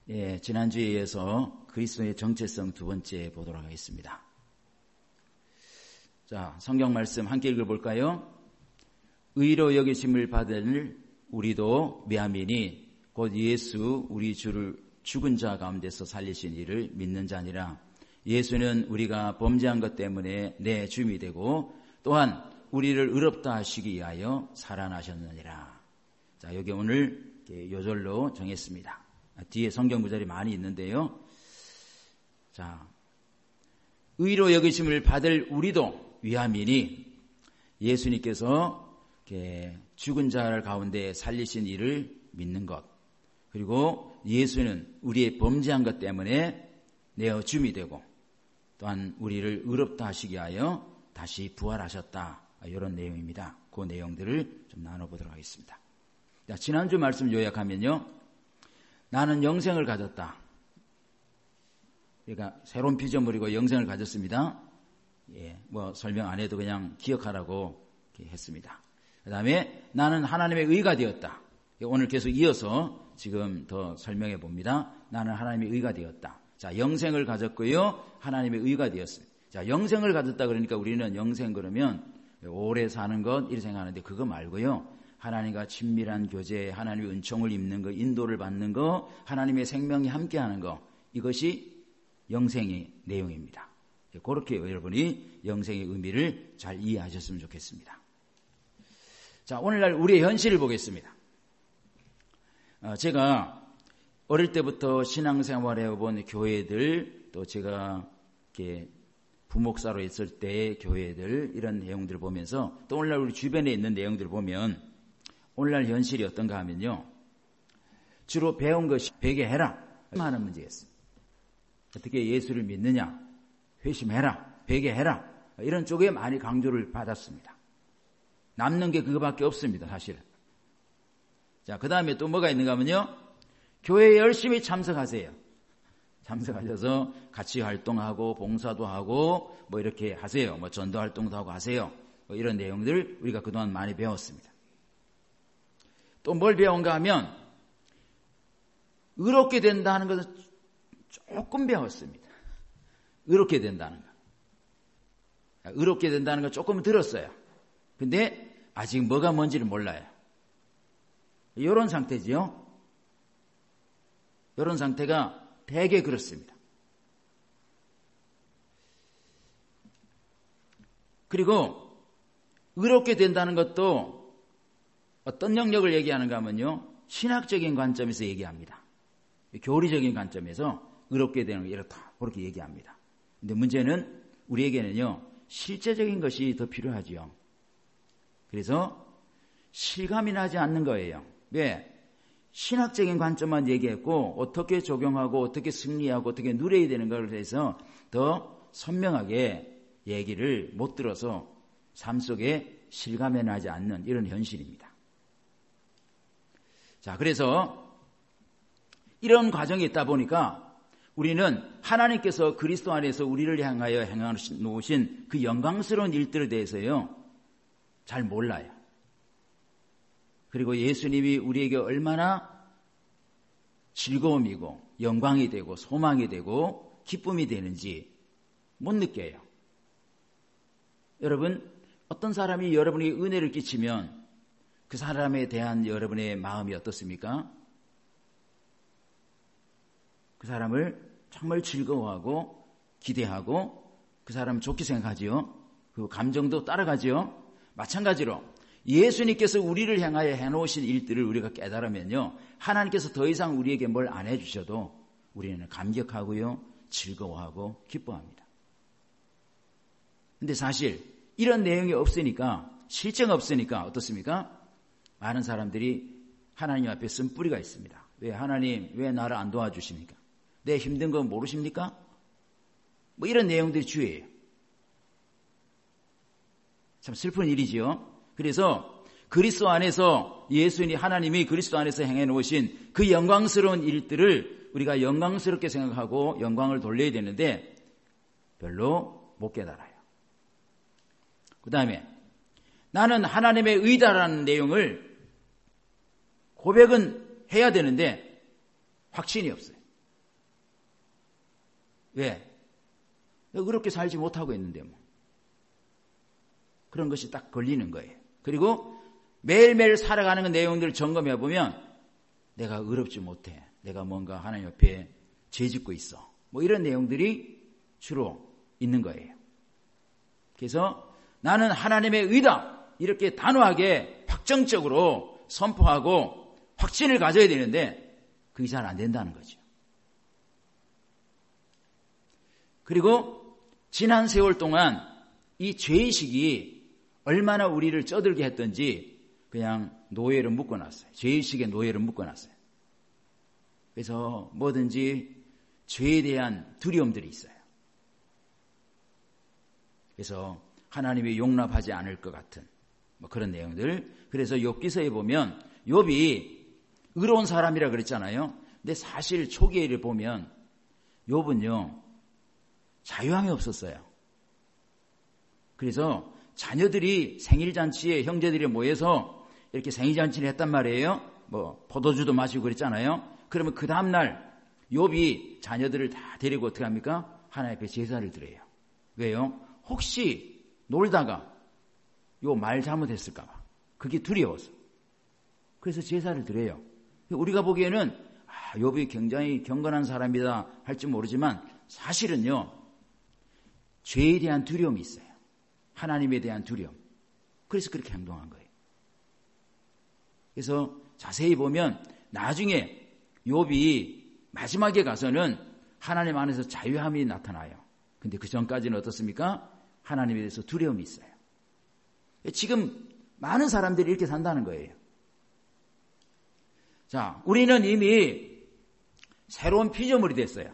지난주에 이어서 그리스도의 정체성 두 번째 보도록 하겠습니다. 자, 성경 말씀 함께 읽어볼까요? 의로 여기심을 받을 우리도 미아민이 곧 예수 우리 주를 죽은 자 가운데서 살리신 이를 믿는 자니라. 예수는 우리가 범죄한 것 때문에 내 주임이 되고 또한 우리를 의롭다 하시기 위하여 살아나셨느니라. 자, 여기 오늘 요절로 정했습니다. 뒤에 성경 구절이 많이 있는데요. 자, 의로 여기심을 받을 우리도 위함이니 예수님께서 죽은 자 가운데 살리신 이를 믿는 것, 그리고 예수는 우리의 범죄한 것 때문에 내어 주임이 되고 또한 우리를 의롭다 하시기 위하여 다시 부활하셨다. 이런 내용입니다. 그 내용들을 좀 나눠보도록 하겠습니다. 자, 지난주 말씀 요약하면요. 나는 영생을 가졌다. 그러니까 새로운 피조물이고 영생을 가졌습니다. 설명 안 해도 그냥 기억하라고 했습니다. 그 다음에 나는 하나님의 의가 되었다. 오늘 계속 이어서 지금 더 설명해 봅니다. 나는 하나님의 의가 되었다. 자, 영생을 가졌고요. 하나님의 의가 되었습니다. 자, 영생을 가졌다 그러니까 우리는 영생 그러면 오래 사는 것 이렇게 생각하는데 그거 말고요. 하나님과 친밀한 교제, 하나님의 은총을 입는 것, 인도를 받는 것, 하나님의 생명이 함께하는 것, 이것이 영생의 내용입니다. 그렇게 여러분이 영생의 의미를 잘 이해하셨으면 좋겠습니다. 자, 오늘날 우리의 현실을 보겠습니다. 제가 어릴 때부터 신앙생활해 본 교회들, 또 제가 이렇게 부목사로 있을 때의 교회들, 이런 내용들을 보면서 또 오늘날 우리 주변에 있는 내용들을 보면 오늘날 현실이 어떤가 하면요. 주로 배운 것이 회개해라 하는 문제였습니다. 어떻게 예수를 믿느냐, 회심해라, 회개해라, 이런 쪽에 많이 강조를 받았습니다. 남는 게 그거밖에 없습니다, 사실은. 자, 그 다음에 또 뭐가 있는가 하면요. 교회에 열심히 참석하세요. 참석하셔서 같이 활동하고 봉사도 하고 뭐 이렇게 하세요. 뭐 전도 활동도 하고 하세요. 뭐 이런 내용들 우리가 그동안 많이 배웠습니다. 또 뭘 배운가 하면 의롭게 된다는 것을 조금 배웠습니다. 의롭게 된다는 것. 의롭게 된다는 걸 조금 들었어요. 근데 아직 뭐가 뭔지를 몰라요. 이런 상태지요. 이런 상태가 되게 그렇습니다. 그리고 의롭게 된다는 것도 어떤 영역을 얘기하는가 하면요. 신학적인 관점에서 얘기합니다. 교리적인 관점에서 의롭게 되는 게 이렇다. 그렇게 얘기합니다. 근데 문제는 우리에게는요. 실제적인 것이 더 필요하지요. 그래서 실감이 나지 않는 거예요. 왜? 신학적인 관점만 얘기했고 어떻게 적용하고 어떻게 승리하고 어떻게 누려야 되는 것에 대해서 더 선명하게 얘기를 못 들어서 삶 속에 실감이 나지 않는 이런 현실입니다. 자, 그래서 이런 과정이 있다 보니까 우리는 하나님께서 그리스도 안에서 우리를 향하여 행해 놓으신 그 영광스러운 일들에 대해서요. 잘 몰라요. 그리고 예수님이 우리에게 얼마나 즐거움이고 영광이 되고 소망이 되고 기쁨이 되는지 못 느껴요. 여러분, 어떤 사람이 여러분에게 은혜를 끼치면 그 사람에 대한 여러분의 마음이 어떻습니까? 그 사람을 정말 즐거워하고 기대하고 그 사람 좋게 생각하지요. 그 감정도 따라가지요. 마찬가지로 예수님께서 우리를 향하여 해놓으신 일들을 우리가 깨달으면요. 하나님께서 더 이상 우리에게 뭘 안 해주셔도 우리는 감격하고요. 즐거워하고 기뻐합니다. 근데 사실 이런 내용이 없으니까, 실제가 없으니까 어떻습니까? 많은 사람들이 하나님 앞에 쓴 뿌리가 있습니다. 왜 하나님 왜 나를 안 도와주십니까? 내 힘든 거 모르십니까? 뭐 이런 내용들이 주예요. 참 슬픈 일이지요. 그래서 그리스도 안에서 예수님 하나님이 그리스도 안에서 행해 놓으신 그 영광스러운 일들을 우리가 영광스럽게 생각하고 영광을 돌려야 되는데 별로 못 깨달아요. 그 다음에 나는 하나님의 의다라는 내용을 고백은 해야 되는데 확신이 없어요. 왜? 그렇게 살지 못하고 있는데 뭐. 그런 것이 딱 걸리는 거예요. 그리고 매일매일 살아가는 그 내용들을 점검해 보면 내가 의롭지 못해. 내가 뭔가 하나님 옆에 죄짓고 있어. 뭐 이런 내용들이 주로 있는 거예요. 그래서 나는 하나님의 의다. 이렇게 단호하게 확정적으로 선포하고 확신을 가져야 되는데 그게 잘 안 된다는 거죠. 그리고 지난 세월 동안 이 죄의식이 얼마나 우리를 쩌들게 했던지 그냥 노예를 묶어놨어요. 죄의식의 노예를 묶어놨어요. 그래서 뭐든지 죄에 대한 두려움들이 있어요. 그래서 하나님이 용납하지 않을 것 같은 뭐 그런 내용들. 그래서 욥기서에 보면 욥이 의로운 사람이라 그랬잖아요. 근데 사실 초기에를 보면 욥은요 자유함이 없었어요. 그래서 자녀들이 생일잔치에 형제들이 모여서 이렇게 생일잔치를 했단 말이에요. 뭐 포도주도 마시고 그랬잖아요. 그러면 그 다음날 욥이 자녀들을 다 데리고 어떻게 합니까? 하나님 앞에 제사를 드려요. 왜요? 혹시 놀다가 요 말 잘못했을까 봐. 그게 두려워서. 그래서 제사를 드려요. 우리가 보기에는 욥이 굉장히 경건한 사람이다 할지 모르지만 사실은요. 죄에 대한 두려움이 있어요. 하나님에 대한 두려움. 그래서 그렇게 행동한 거예요. 그래서 자세히 보면 나중에 욥이 마지막에 가서는 하나님 안에서 자유함이 나타나요. 근데 그 전까지는 어떻습니까? 하나님에 대해서 두려움이 있어요. 지금 많은 사람들이 이렇게 산다는 거예요. 자, 우리는 이미 새로운 피조물이 됐어요.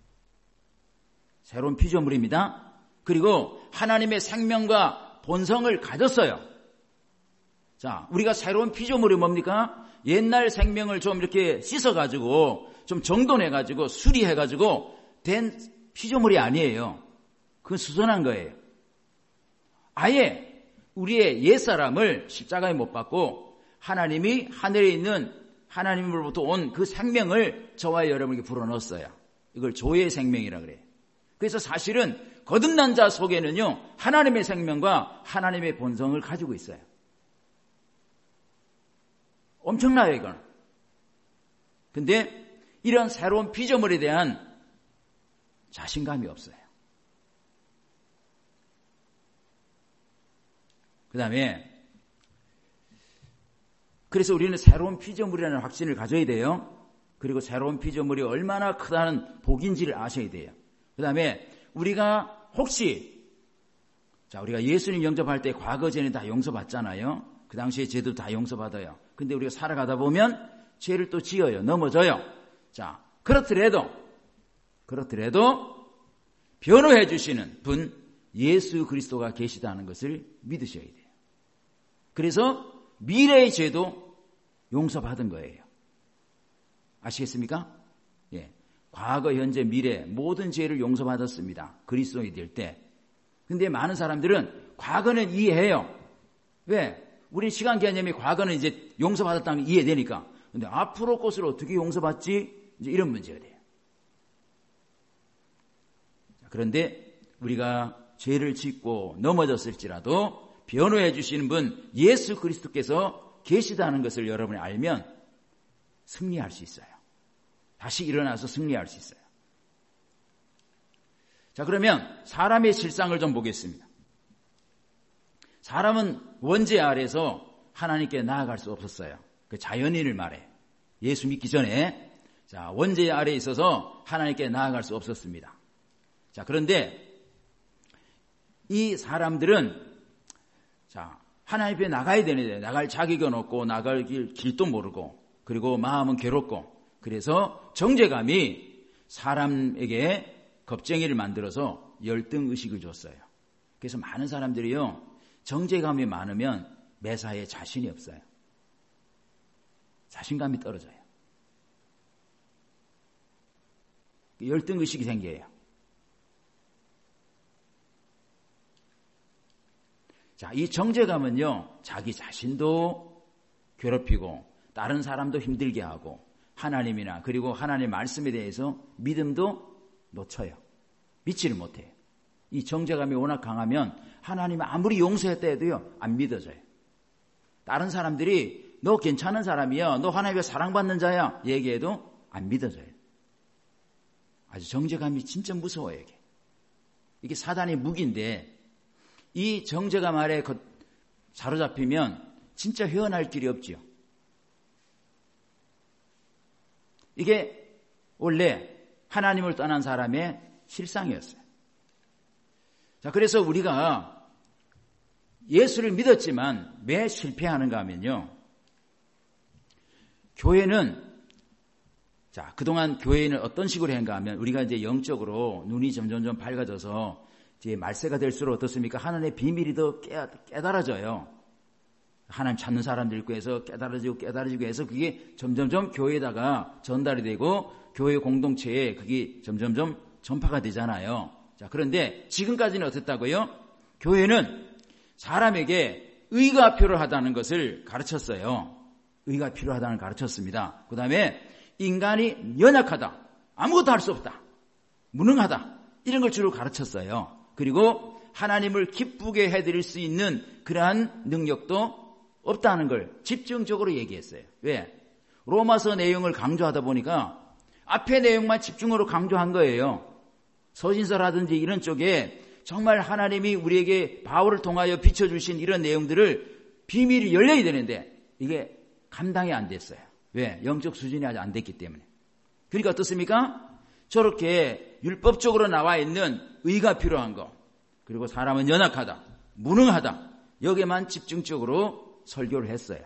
새로운 피조물입니다. 그리고 하나님의 생명과 본성을 가졌어요. 자, 우리가 새로운 피조물이 뭡니까? 옛날 생명을 좀 이렇게 씻어가지고 좀 정돈해가지고 수리해가지고 된 피조물이 아니에요. 그건 수선한 거예요. 아예 우리의 옛사람을 십자가에 못 박고 하나님이 하늘에 있는 하나님으로부터 온 그 생명을 저와 여러분에게 불어넣었어요. 이걸 조의 생명이라 그래요. 그래서 사실은 거듭난 자 속에는요 하나님의 생명과 하나님의 본성을 가지고 있어요. 엄청나요 이건. 근데 이런 새로운 피조물에 대한 자신감이 없어요. 그 다음에 그래서 우리는 새로운 피조물이라는 확신을 가져야 돼요. 그리고 새로운 피조물이 얼마나 크다는 복인지를 아셔야 돼요. 그 다음에 우리가 혹시 우리가 예수님 영접할 때 과거 죄는 다 용서받잖아요. 그 당시에 죄도 다 용서받아요. 근데 우리가 살아가다 보면 죄를 또 지어요. 넘어져요. 자, 그렇더라도 변호해 주시는 분 예수 그리스도가 계시다는 것을 믿으셔야 돼요. 그래서 미래의 죄도 용서받은 거예요. 아시겠습니까? 예. 과거, 현재, 미래 모든 죄를 용서받았습니다. 그리스도인이 될 때. 근데 많은 사람들은 과거는 이해해요. 왜? 우리 시간 개념이 과거는 이제 용서받았다는 게 이해되니까. 근데 앞으로 것을 어떻게 용서받지? 이제 이런 문제가 돼요. 그런데 우리가 죄를 짓고 넘어졌을지라도 변호해 주시는 분 예수 그리스도께서 계시다는 것을 여러분이 알면 승리할 수 있어요. 다시 일어나서 승리할 수 있어요. 자, 그러면 사람의 실상을 좀 보겠습니다. 사람은 원죄 아래서 하나님께 나아갈 수 없었어요. 그 자연인을 말해. 예수 믿기 전에 원죄 아래에 있어서 하나님께 나아갈 수 없었습니다. 자, 그런데 이 사람들은 하나님 앞에 나가야 되는데 나갈 자격은 없고 나갈 길도 모르고 그리고 마음은 괴롭고 그래서 정죄감이 사람에게 겁쟁이를 만들어서 열등의식을 줬어요. 그래서 많은 사람들이요 정죄감이 많으면 매사에 자신이 없어요. 자신감이 떨어져요. 열등의식이 생겨요. 자, 이 정죄감은요, 자기 자신도 괴롭히고, 다른 사람도 힘들게 하고, 하나님이나, 그리고 하나님의 말씀에 대해서 믿음도 놓쳐요. 믿지를 못해요. 이 정죄감이 워낙 강하면 하나님 아무리 용서했다 해도요, 안 믿어져요. 다른 사람들이 너 괜찮은 사람이야, 너 하나님의 사랑받는 자야 얘기해도 안 믿어져요. 아주 정죄감이 진짜 무서워요. 이게 사단의 무기인데 이 정죄감 아래 사로잡히면 진짜 헤어날 길이 없지요. 이게 원래 하나님을 떠난 사람의 실상이었어요. 자, 그래서 우리가 예수를 믿었지만 왜 실패하는가 하면요. 교회는, 자, 그동안 교회는 어떤 식으로 했는가 하면 우리가 이제 영적으로 눈이 점점 밝아져서 이제 말세가 될수록 어떻습니까? 하나님의 비밀이 더 깨달아져요. 하나님 찾는 사람들 있고 해서 깨달아지고 해서 그게 점점점 교회에다가 전달이 되고 교회 공동체에 그게 점점점 전파가 되잖아요. 자, 그런데 지금까지는 어땠다고요? 교회는 사람에게 의가 필요하다는 것을 가르쳤어요. 의가 필요하다는 걸 가르쳤습니다. 그 다음에 인간이 연약하다, 아무것도 할 수 없다, 무능하다, 이런 걸 주로 가르쳤어요. 그리고 하나님을 기쁘게 해드릴 수 있는 그러한 능력도 없다는 걸 집중적으로 얘기했어요. 왜? 로마서 내용을 강조하다 보니까 앞에 내용만 집중으로 강조한 거예요. 서신서라든지 이런 쪽에 정말 하나님이 우리에게 바울을 통하여 비춰주신 이런 내용들을 비밀이 열려야 되는데 이게 감당이 안 됐어요. 왜? 영적 수준이 아직 안 됐기 때문에. 그러니까 어떻습니까? 저렇게 율법적으로 나와 있는 의가 필요한 거, 그리고 사람은 연약하다, 무능하다, 여기에만 집중적으로 설교를 했어요.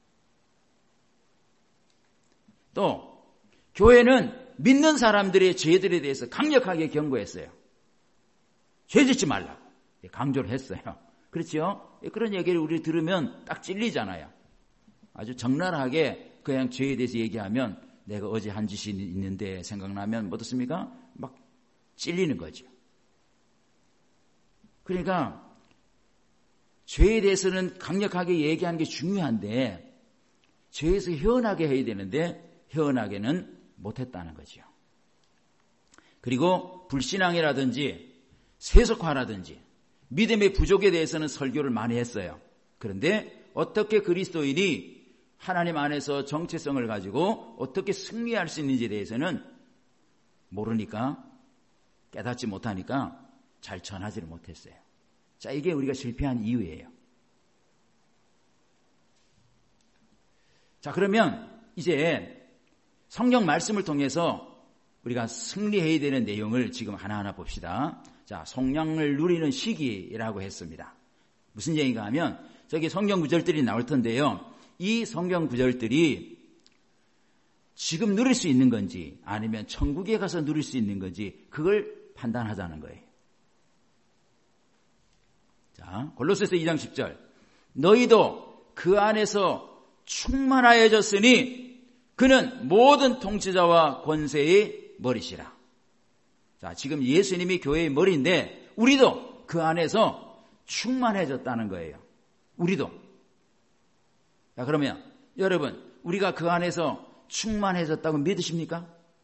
또 교회는 믿는 사람들의 죄들에 대해서 강력하게 경고했어요. 죄 짓지 말라고 강조를 했어요. 그렇죠? 그런 얘기를 우리 들으면 딱 찔리잖아요. 아주 적나라하게 그냥 죄에 대해서 얘기하면 내가 어제 한 짓이 있는데 생각나면 어떻습니까? 막 찔리는 거죠. 그러니까 죄에 대해서는 강력하게 얘기하는 게 중요한데 죄에서 헤어나게 해야 되는데 헤어나게는 못했다는 거죠. 그리고 불신앙이라든지 세속화라든지 믿음의 부족에 대해서는 설교를 많이 했어요. 그런데 어떻게 그리스도인이 하나님 안에서 정체성을 가지고 어떻게 승리할 수 있는지에 대해서는 모르니까, 깨닫지 못하니까 잘 전하지를 못했어요. 자, 이게 우리가 실패한 이유예요. 자, 그러면 이제 성경 말씀을 통해서 우리가 승리해야 되는 내용을 지금 하나하나 봅시다. 자, 성령을 누리는 시기라고 했습니다. 무슨 얘기가 하면 저기 성경 구절들이 나올 텐데요. 이 성경 구절들이 지금 누릴 수 있는 건지 아니면 천국에 가서 누릴 수 있는 건지 그걸 판단하자는 거예요. 자, 골로새서 2장 10절. 너희도 그 안에서 충만하여졌으니 그는 모든 통치자와 권세의 머리시라. 자, 지금 예수님이 교회의 머리인데 우리도 그 안에서 충만해졌다는 거예요. 우리도. 자, 그러면 여러분, 우리가 그 안에서 충만해졌다고 믿으십니까?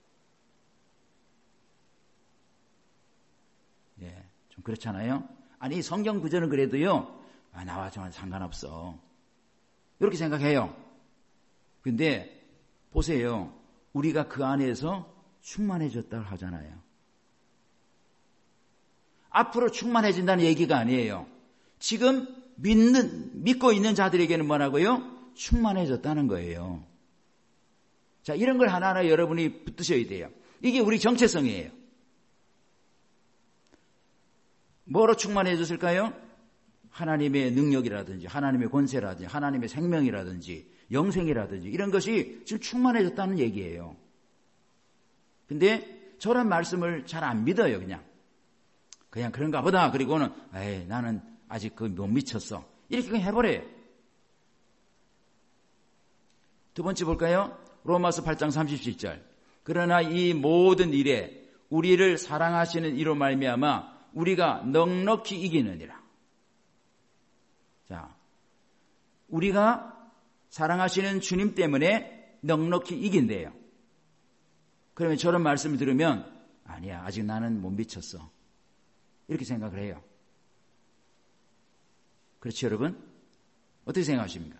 네, 좀 그렇잖아요. 아니, 성경 구절은 그래도요, 나와 저는 상관없어, 이렇게 생각해요. 근데 보세요, 우리가 그 안에서 충만해졌다고 하잖아요. 앞으로 충만해진다는 얘기가 아니에요. 지금 믿고 있는 자들에게는 뭐라고요? 충만해졌다는 거예요. 자, 이런 걸 하나하나 여러분이 붙드셔야 돼요. 이게 우리 정체성이에요. 뭐로 충만해졌을까요? 하나님의 능력이라든지 하나님의 권세라든지 하나님의 생명이라든지 영생이라든지 이런 것이 지금 충만해졌다는 얘기예요. 근데 저런 말씀을 잘 안 믿어요. 그냥 그런가 보다. 그리고는 나는 아직 못 미쳤어, 이렇게 그냥 해버려요. 두 번째 볼까요? 로마서 8장 37절. 그러나 이 모든 일에 우리를 사랑하시는 이로 말미암아 우리가 넉넉히 이기느니라. 자, 우리가 사랑하시는 주님 때문에 넉넉히 이긴대요. 그러면 저런 말씀을 들으면 아니야, 아직 나는 못 미쳤어, 이렇게 생각을 해요. 그렇죠, 여러분? 어떻게 생각하십니까?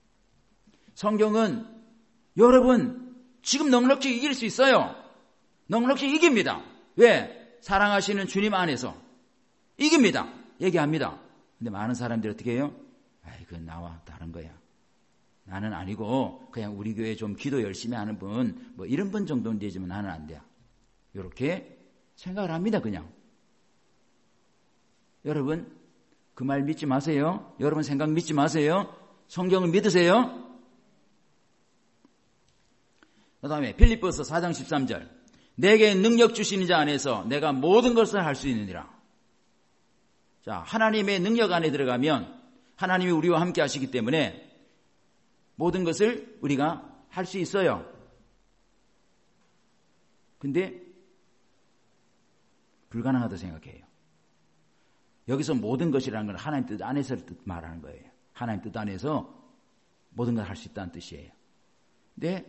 성경은 여러분 지금 넉넉히 이길 수 있어요. 넉넉히 이깁니다. 왜? 사랑하시는 주님 안에서 이깁니다. 얘기합니다. 근데 많은 사람들이 어떻게 해요? 아이, 그건 나와 다른 거야. 나는 아니고 그냥 우리 교회 좀 기도 열심히 하는 분, 뭐 이런 분 정도는 되지만 나는 안 돼. 이렇게 생각을 합니다, 그냥. 여러분, 그 말 믿지 마세요. 여러분 생각 믿지 마세요. 성경을 믿으세요. 그 다음에 빌립보서 4장 13절. 내게 능력 주시는 자 안에서 내가 모든 것을 할 수 있느니라. 자, 하나님의 능력 안에 들어가면 하나님이 우리와 함께 하시기 때문에 모든 것을 우리가 할 수 있어요. 근데 불가능하다고 생각해요. 여기서 모든 것이라는 건 하나님 뜻 안에서 말하는 거예요. 하나님 뜻 안에서 모든 걸 할 수 있다는 뜻이에요. 근데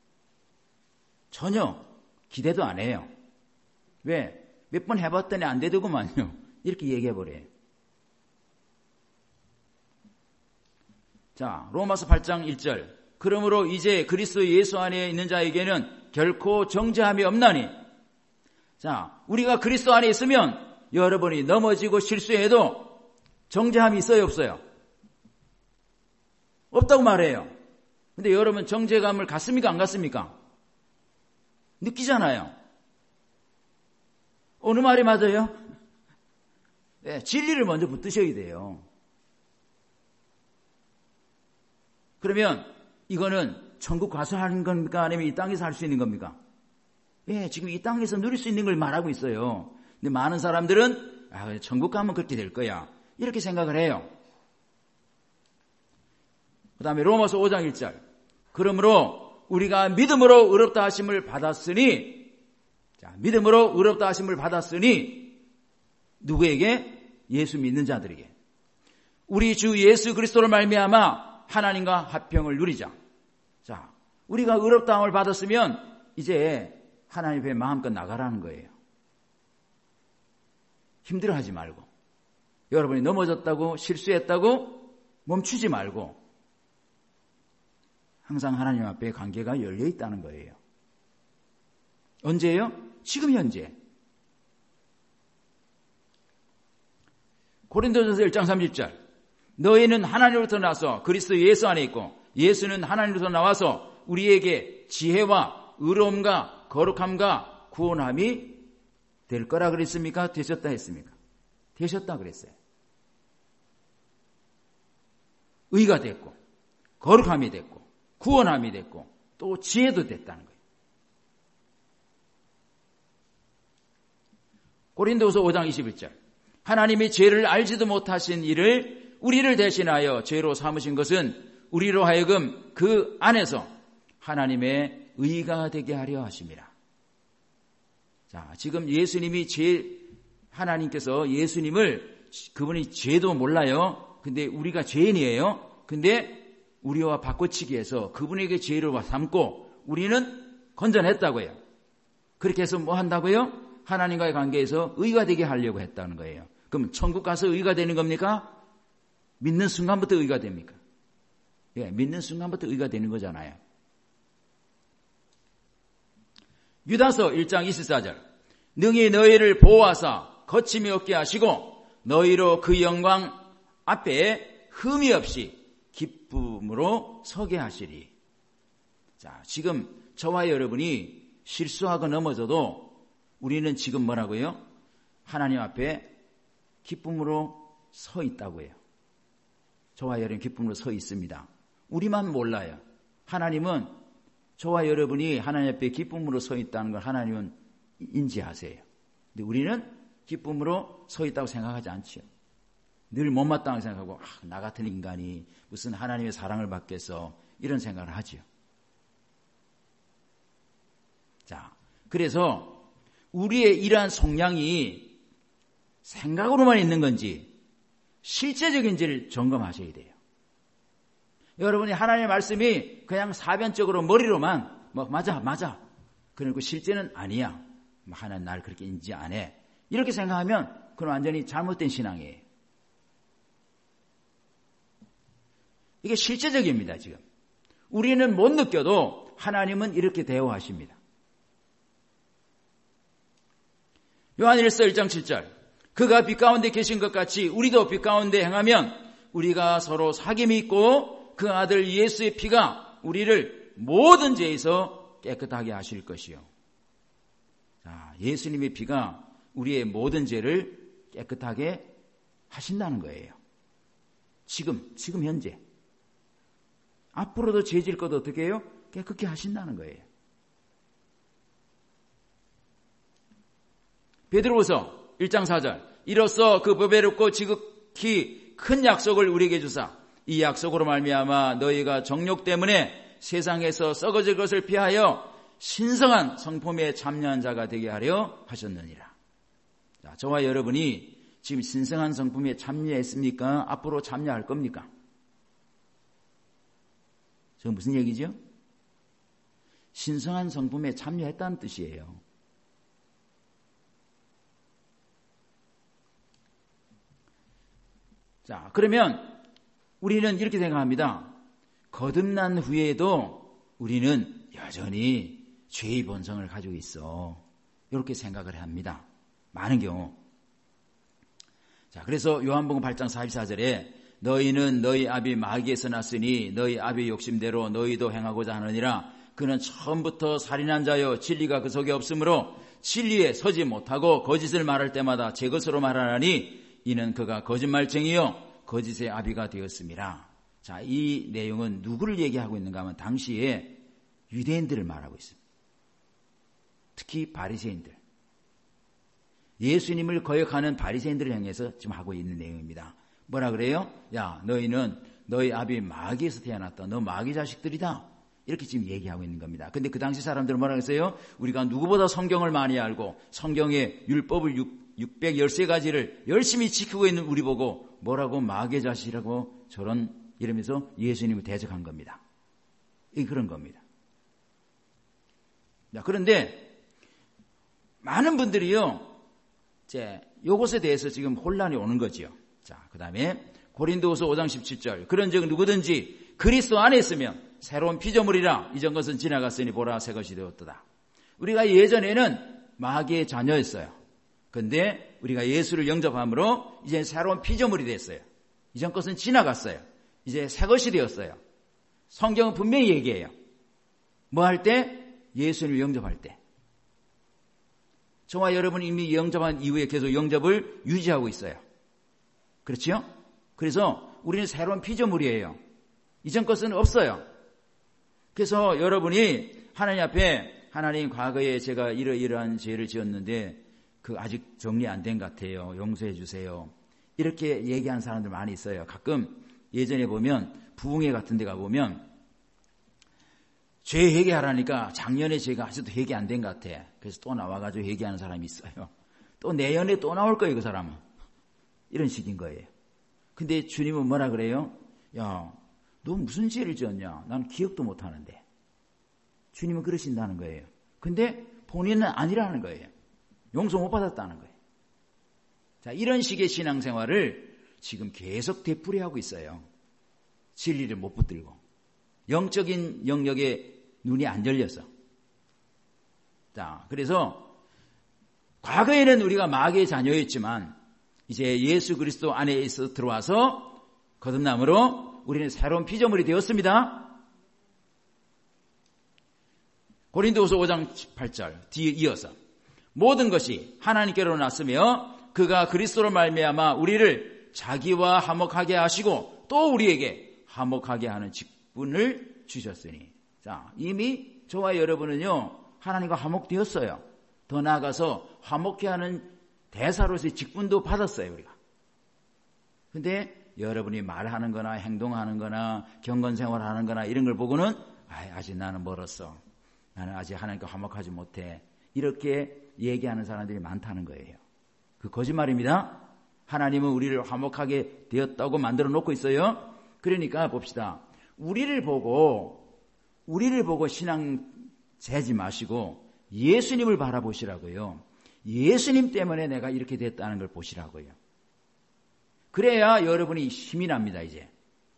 전혀 기대도 안 해요. 왜? 몇 번 해봤더니 안 되더구만요. 이렇게 얘기해버려요. 자, 로마서 8장 1절. 그러므로 이제 그리스도 예수 안에 있는 자에게는 결코 정죄함이 없나니. 자, 우리가 그리스도 안에 있으면 여러분이 넘어지고 실수해도 정죄함이 있어요, 없어요? 없다고 말해요. 근데 여러분 정죄감을 갖습니까, 안 갖습니까? 느끼잖아요. 어느 말이 맞아요? 네, 진리를 먼저 붙드셔야 돼요. 그러면 이거는 천국 가서 하는 겁니까? 아니면 이 땅에서 할 수 있는 겁니까? 예, 지금 이 땅에서 누릴 수 있는 걸 말하고 있어요. 근데 많은 사람들은 천국 가면 그렇게 될 거야. 이렇게 생각을 해요. 그 다음에 로마서 5장 1절. 그러므로 우리가 믿음으로 의롭다 하심을 받았으니, 자, 믿음으로 의롭다 하심을 받았으니 누구에게? 예수 믿는 자들에게. 우리 주 예수 그리스도를 말미암아 하나님과 화평을 누리자. 자, 우리가 의롭다함을 받았으면 이제 하나님 앞에 마음껏 나가라는 거예요. 힘들어하지 말고, 여러분이 넘어졌다고 실수했다고 멈추지 말고 항상 하나님 앞에 관계가 열려 있다는 거예요. 언제예요? 지금 현재. 고린도전서 1장 30절. 너희는 하나님으로부터 나서 그리스도 예수 안에 있고 예수는 하나님으로부터 나와서 우리에게 지혜와 의로움과 거룩함과 구원함이 될 거라 그랬습니까? 되셨다 했습니까? 되셨다 그랬어요. 의가 됐고 거룩함이 됐고 구원함이 됐고 또 지혜도 됐다는 거예요. 고린도후서 5장 21절. 하나님이 죄를 알지도 못하신 이를 우리를 대신하여 죄로 삼으신 것은 우리로 하여금 그 안에서 하나님의 의가 되게 하려 하심이라. 자, 지금 예수님이 하나님께서 예수님을, 그분이 죄도 몰라요. 근데 우리가 죄인이에요. 근데 우리와 바꿔치기 해서 그분에게 죄를 삼고 우리는 건져냈다고요. 그렇게 해서 뭐 한다고요? 하나님과의 관계에서 의가 되게 하려고 했다는 거예요. 그럼 천국 가서 의가 되는 겁니까? 믿는 순간부터 의가 됩니까? 예, 믿는 순간부터 의가 되는 거잖아요. 유다서 1장 24절. 능히 너희를 보호하사 거침이 없게 하시고 너희로 그 영광 앞에 흠이 없이 기쁨으로 서게 하시리. 자, 지금 저와 여러분이 실수하고 넘어져도 우리는 지금 뭐라고요? 하나님 앞에 기쁨으로 서 있다고요. 저와 여러분 기쁨으로 서 있습니다. 우리만 몰라요. 하나님은 저와 여러분이 하나님 앞에 기쁨으로 서 있다는 걸 하나님은 인지하세요. 근데 우리는 기쁨으로 서 있다고 생각하지 않죠. 늘 못마땅하게 생각하고 나 같은 인간이 무슨 하나님의 사랑을 받겠어, 이런 생각을 하죠. 자, 그래서 우리의 이러한 속량이 생각으로만 있는 건지 실제적인지를 점검하셔야 돼요. 여러분이 하나님의 말씀이 그냥 사변적으로 머리로만 맞아 그리고 실제는 아니야, 하나님 날 그렇게 인지 안 해, 이렇게 생각하면 그건 완전히 잘못된 신앙이에요. 이게 실제적입니다, 지금. 우리는 못 느껴도 하나님은 이렇게 대우하십니다. 요한일서 1장 7절. 그가 빛 가운데 계신 것 같이 우리도 빛 가운데 행하면 우리가 서로 사귐이 있고 그 아들 예수의 피가 우리를 모든 죄에서 깨끗하게 하실 것이요. 자, 예수님의 피가 우리의 모든 죄를 깨끗하게 하신다는 거예요. 지금 현재. 앞으로도 죄질 것 어떻게 해요? 깨끗게 하신다는 거예요. 베드로후서 1장 4절. 이로써 그 보배롭고 지극히 큰 약속을 우리에게 주사 이 약속으로 말미암아 너희가 정욕 때문에 세상에서 썩어질 것을 피하여 신성한 성품에 참여한 자가 되게 하려 하셨느니라. 자, 저와 여러분이 지금 신성한 성품에 참여했습니까? 앞으로 참여할 겁니까? 저 무슨 얘기죠? 신성한 성품에 참여했다는 뜻이에요. 자, 그러면 우리는 이렇게 생각합니다. 거듭난 후에도 우리는 여전히 죄의 본성을 가지고 있어. 이렇게 생각을 합니다. 많은 경우. 자, 그래서 요한복음 8장 44절에 너희는 너희 아비 마귀에서 났으니 너희 아비의 욕심대로 너희도 행하고자 하느니라. 그는 처음부터 살인한 자요 진리가 그 속에 없으므로 진리에 서지 못하고 거짓을 말할 때마다 제 것으로 말하나니 이는 그가 거짓말쟁이요 거짓의 아비가 되었습니다. 자, 이 내용은 누구를 얘기하고 있는가 하면 당시에 유대인들을 말하고 있습니다. 특히 바리새인들. 예수님을 거역하는 바리새인들을 향해서 지금 하고 있는 내용입니다. 뭐라 그래요? 야, 너희는 너희 아비 마귀에서 태어났다. 너 마귀 자식들이다. 이렇게 지금 얘기하고 있는 겁니다. 근데 그 당시 사람들은 뭐라 그랬어요? 우리가 누구보다 성경을 많이 알고 성경의 율법을 613가지를 열심히 지키고 있는 우리 보고 뭐라고 마귀 자식이라고 저런 이러면서 예수님을 대적한 겁니다. 이 그런 겁니다. 자, 그런데 많은 분들이요, 이제 요것에 대해서 지금 혼란이 오는 거지요. 자, 그 다음에 고린도후서 5장 17절. 그런즉 누구든지 그리스도 안에 있으면 새로운 피조물이라 이전 것은 지나갔으니 보라 새 것이 되었도다. 우리가 예전에는 마귀의 자녀였어요. 그런데 우리가 예수를 영접함으로 이제 새로운 피조물이 됐어요. 이전 것은 지나갔어요. 이제 새 것이 되었어요. 성경은 분명히 얘기해요. 뭐 할 때? 예수를 영접할 때. 저와 여러분이 이미 영접한 이후에 계속 영접을 유지하고 있어요. 그렇지요? 그래서 우리는 새로운 피조물이에요. 이전 것은 없어요. 그래서 여러분이 하나님 앞에 하나님 과거에 제가 이러이러한 죄를 지었는데 그 아직 정리 안 된 것 같아요. 용서해 주세요. 이렇게 얘기하는 사람들 많이 있어요. 가끔 예전에 보면 부흥회 같은 데 가보면 죄 회개하라니까 작년에 제가 아직도 회개 안 된 것 같아. 그래서 또 나와가지고 회개하는 사람이 있어요. 또 내년에 또 나올 거예요, 그 사람은. 이런 식인 거예요. 근데 주님은 뭐라 그래요? 야, 너 무슨 죄를 지었냐? 나는 기억도 못 하는데. 주님은 그러신다는 거예요. 근데 본인은 아니라는 거예요. 용서 못 받았다는 거예요. 자, 이런 식의 신앙생활을 지금 계속 되풀이하고 있어요. 진리를 못 붙들고. 영적인 영역에 눈이 안 열려서. 자, 그래서 과거에는 우리가 마귀의 자녀였지만 이제 예수 그리스도 안에 있어 들어와서 거듭남으로 우리는 새로운 피조물이 되었습니다. 고린도후서 5장 8절 뒤에 이어서 모든 것이 하나님께로 났으며 그가 그리스도로 말미암아 우리를 자기와 화목하게 하시고 또 우리에게 화목하게 하는 직분을 주셨으니. 자, 이미 저와 여러분은요 하나님과 화목되었어요. 더 나아가서 화목케 하는 대사로서의 직분도 받았어요, 우리가. 근데 여러분이 말하는 거나 행동하는 거나 경건생활 하는 거나 이런 걸 보고는 아직 나는 멀었어. 나는 아직 하나님과 화목하지 못해. 이렇게 얘기하는 사람들이 많다는 거예요. 그 거짓말입니다. 하나님은 우리를 화목하게 되었다고 만들어 놓고 있어요. 그러니까 봅시다. 우리를 보고 신앙 재지 마시고 예수님을 바라보시라고요. 예수님 때문에 내가 이렇게 됐다는 걸 보시라고요. 그래야 여러분이 힘이 납니다. 이제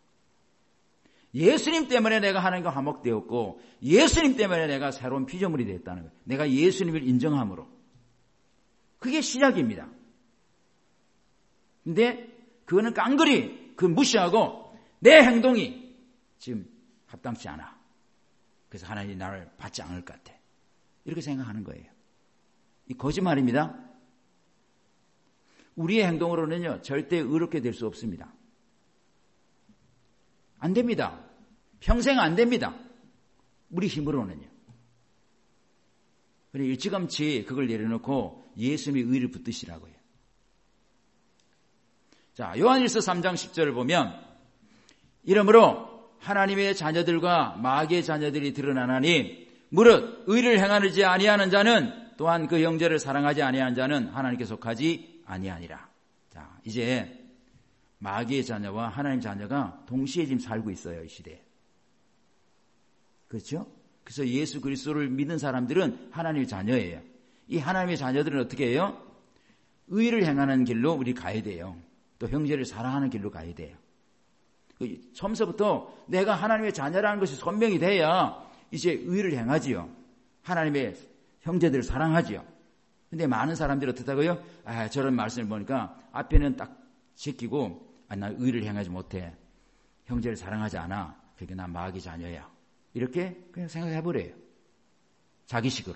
예수님 때문에 내가 하나님과 화목되었고 예수님 때문에 내가 새로운 피조물이 됐다는 거예요. 내가 예수님을 인정함으로. 그게 시작입니다. 근데 그거는 깡그리 무시하고 내 행동이 지금 합당치 않아. 그래서 하나님이 나를 받지 않을 것 같아. 이렇게 생각하는 거예요. 이 거짓말입니다. 우리의 행동으로는요 절대 의롭게 될 수 없습니다. 안 됩니다. 평생 안 됩니다. 우리 힘으로는요. 그래 일찌감치 그걸 내려놓고 예수님의 의를 붙드시라고요. 자, 요한일서 3장 10절을 보면 이러므로 하나님의 자녀들과 마귀의 자녀들이 드러나나니 무릇 의를 행하지 아니하는 자는 또한 그 형제를 사랑하지 아니하는 자는 하나님께 속하지 아니하니라. 자, 이제 마귀의 자녀와 하나님 자녀가 동시에 지금 살고 있어요. 이 시대에. 그렇죠? 그래서 예수 그리스도를 믿는 사람들은 하나님의 자녀예요. 이 하나님의 자녀들은 어떻게 해요? 의를 행하는 길로 우리 가야 돼요. 또 형제를 사랑하는 길로 가야 돼요. 처음서부터 내가 하나님의 자녀라는 것이 선명이 돼야 이제 의를 행하지요. 하나님의 형제들을 사랑하지요. 근데 많은 사람들이 어떻다고요? 저런 말씀을 보니까 앞에는 딱 지키고 나 의를 행하지 못해. 형제를 사랑하지 않아. 그러니까 난 마귀 자녀야. 이렇게 그냥 생각해버려요. 자기식으로.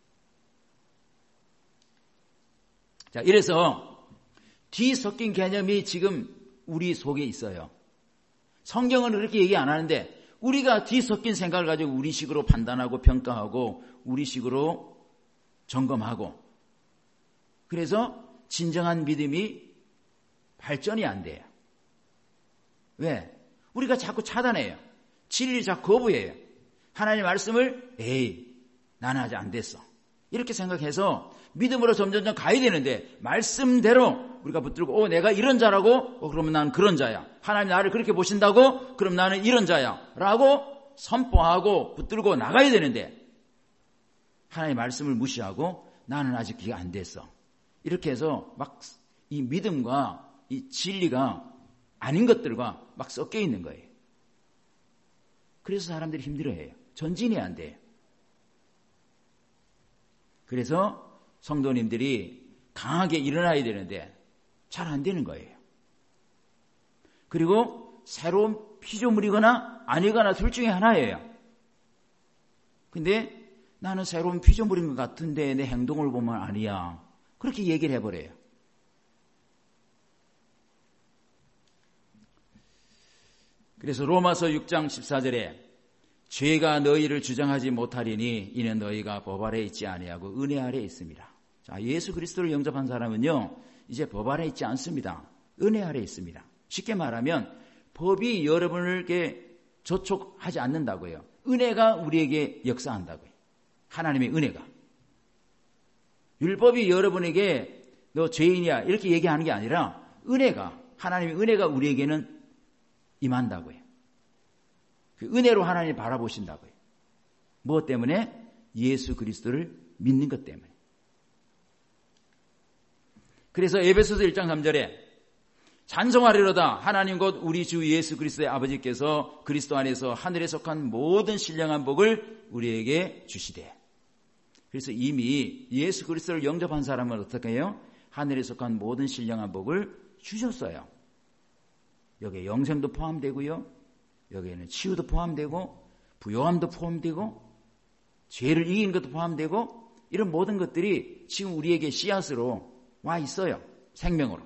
자, 이래서 뒤섞인 개념이 지금 우리 속에 있어요. 성경은 그렇게 얘기 안 하는데 우리가 뒤섞인 생각을 가지고 우리식으로 판단하고 평가하고 우리식으로 점검하고 그래서 진정한 믿음이 발전이 안 돼요. 왜? 우리가 자꾸 차단해요. 진리를 자꾸 거부해요. 하나님의 말씀을 나는 아직 안 됐어. 이렇게 생각해서 믿음으로 점점 가야 되는데 말씀대로 우리가 붙들고 내가 이런 자라고 그러면 나는 그런 자야. 하나님 나를 그렇게 보신다고 그럼 나는 이런 자야 라고 선포하고 붙들고 나가야 되는데 하나님의 말씀을 무시하고 나는 아직 그게 안 됐어. 이렇게 해서 막 이 믿음과 이 진리가 아닌 것들과 막 섞여 있는 거예요. 그래서 사람들이 힘들어해요. 전진이 안 돼요. 그래서 성도님들이 강하게 일어나야 되는데 잘 안 되는 거예요. 그리고 새로운 피조물이거나 아니거나 둘 중에 하나예요. 근데 나는 새로운 피조물인 것 같은데 내 행동을 보면 아니야. 그렇게 얘기를 해버려요. 그래서 로마서 6장 14절에 죄가 너희를 주장하지 못하리니 이는 너희가 법 아래 있지 아니하고 은혜 아래 있습니다. 자, 예수 그리스도를 영접한 사람은요 이제 법 아래 있지 않습니다. 은혜 아래 있습니다. 쉽게 말하면 법이 여러분에게 저촉하지 않는다고요. 은혜가 우리에게 역사한다고요. 하나님의 은혜가. 율법이 여러분에게 너 죄인이야 이렇게 얘기하는 게 아니라 은혜가 하나님의 은혜가 우리에게는 임한다고요. 그 은혜로 하나님을 바라보신다고요. 무엇 때문에? 예수 그리스도를 믿는 것 때문에. 그래서 에베소서 1장 3절에 찬송하리로다 하나님 곧 우리 주 예수 그리스도의 아버지께서 그리스도 안에서 하늘에 속한 모든 신령한 복을 우리에게 주시되. 그래서 이미 예수 그리스도를 영접한 사람은 어떻게 해요? 하늘에 속한 모든 신령한 복을 주셨어요. 여기에 영생도 포함되고요. 여기에는 치유도 포함되고 부요함도 포함되고 죄를 이기는 것도 포함되고 이런 모든 것들이 지금 우리에게 씨앗으로 와 있어요. 생명으로.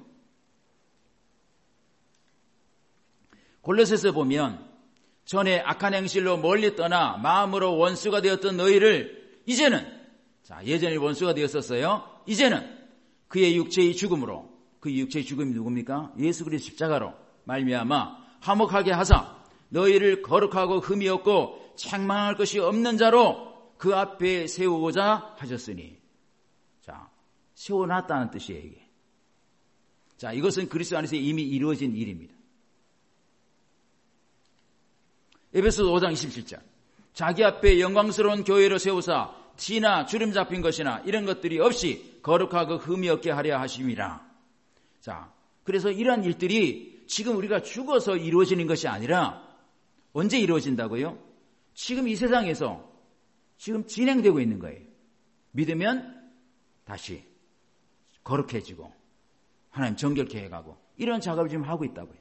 골로새서 보면 전에 악한 행실로 멀리 떠나 마음으로 원수가 되었던 너희를 이제는 예전에 원수가 되었었어요. 이제는 그의 육체의 죽음으로 그 육체의 죽음이 누굽니까? 예수 그리스도 십자가로 말미암아 화목하게 하사 너희를 거룩하고 흠이 없고 책망할 것이 없는 자로 그 앞에 세우고자 하셨으니. 자, 세워놨다는 뜻이에요, 이게. 자, 이것은 그리스도 안에서 이미 이루어진 일입니다. 에베소서 5장 27절. 자기 앞에 영광스러운 교회로 세우사 티나 주름 잡힌 것이나 이런 것들이 없이 거룩하고 흠이 없게 하려 하심이라. 자, 그래서 이러한 일들이 지금 우리가 죽어서 이루어지는 것이 아니라 언제 이루어진다고요? 지금 이 세상에서 지금 진행되고 있는 거예요. 믿으면 다시 거룩해지고 하나님 정결케 해가고 이런 작업을 지금 하고 있다고요.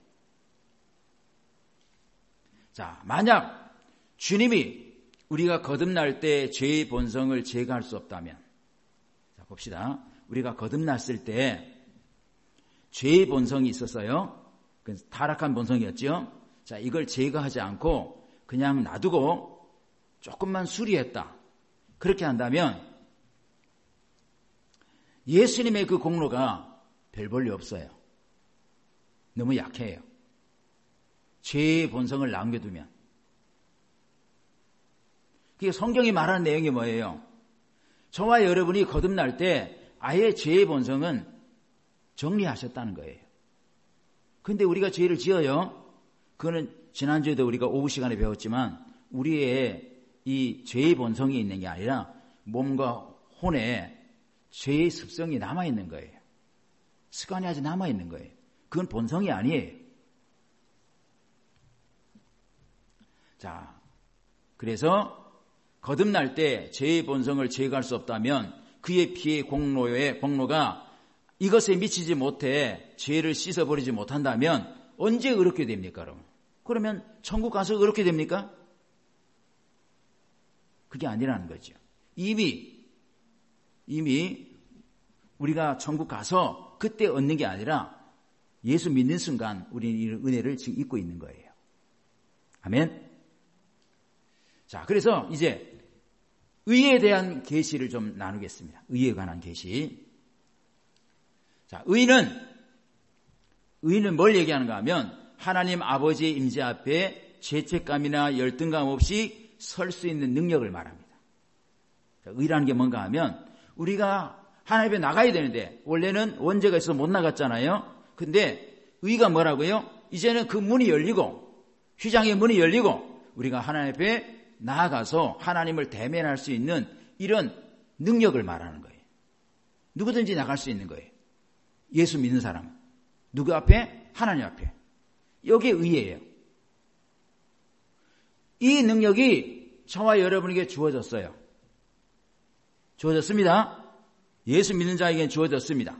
자, 만약 주님이 우리가 거듭날 때 죄의 본성을 제거할 수 없다면, 자, 봅시다. 우리가 거듭났을 때 죄의 본성이 있었어요. 그 타락한 본성이었죠. 자, 이걸 제거하지 않고 그냥 놔두고 조금만 수리했다. 그렇게 한다면 예수님의 그 공로가 별 볼일 없어요. 너무 약해요. 죄의 본성을 남겨두면. 그게 성경이 말하는 내용이 뭐예요? 저와 여러분이 거듭날 때 아예 죄의 본성은 정리하셨다는 거예요. 그런데 우리가 죄를 지어요. 그거는 지난주에도 우리가 오후 시간에 배웠지만 우리의 이 죄의 본성이 있는 게 아니라 몸과 혼에 죄의 습성이 남아있는 거예요. 습관이 아직 남아있는 거예요. 그건 본성이 아니에요. 자, 그래서 거듭날 때 죄의 본성을 제거할 수 없다면 그의 피의 공로가 이것에 미치지 못해 죄를 씻어버리지 못한다면 언제 의롭게 됩니까? 그러면 천국 가서 의롭게 됩니까? 그게 아니라는 거죠. 이미 우리가 천국 가서 그때 얻는 게 아니라 예수 믿는 순간 우리는 이 은혜를 지금 입고 있는 거예요. 아멘. 자, 그래서 이제 의에 대한 계시를 좀 나누겠습니다. 의에 관한 계시. 자, 의는 뭘 얘기하는가 하면 하나님 아버지의 임재 앞에 죄책감이나 열등감 없이 설 수 있는 능력을 말합니다. 자, 의라는 게 뭔가 하면 우리가 하나님 앞에 나가야 되는데 원래는 원죄가 있어서 못 나갔잖아요. 근데 의가 뭐라고요? 이제는 그 문이 열리고 휘장의 문이 열리고 우리가 하나님 앞에 나아가서 하나님을 대면할 수 있는 이런 능력을 말하는 거예요. 누구든지 나갈 수 있는 거예요. 예수 믿는 사람. 누구 앞에? 하나님 앞에. 여기에 의예요. 이 능력이 저와 여러분에게 주어졌어요. 주어졌습니다. 예수 믿는 자에게 주어졌습니다.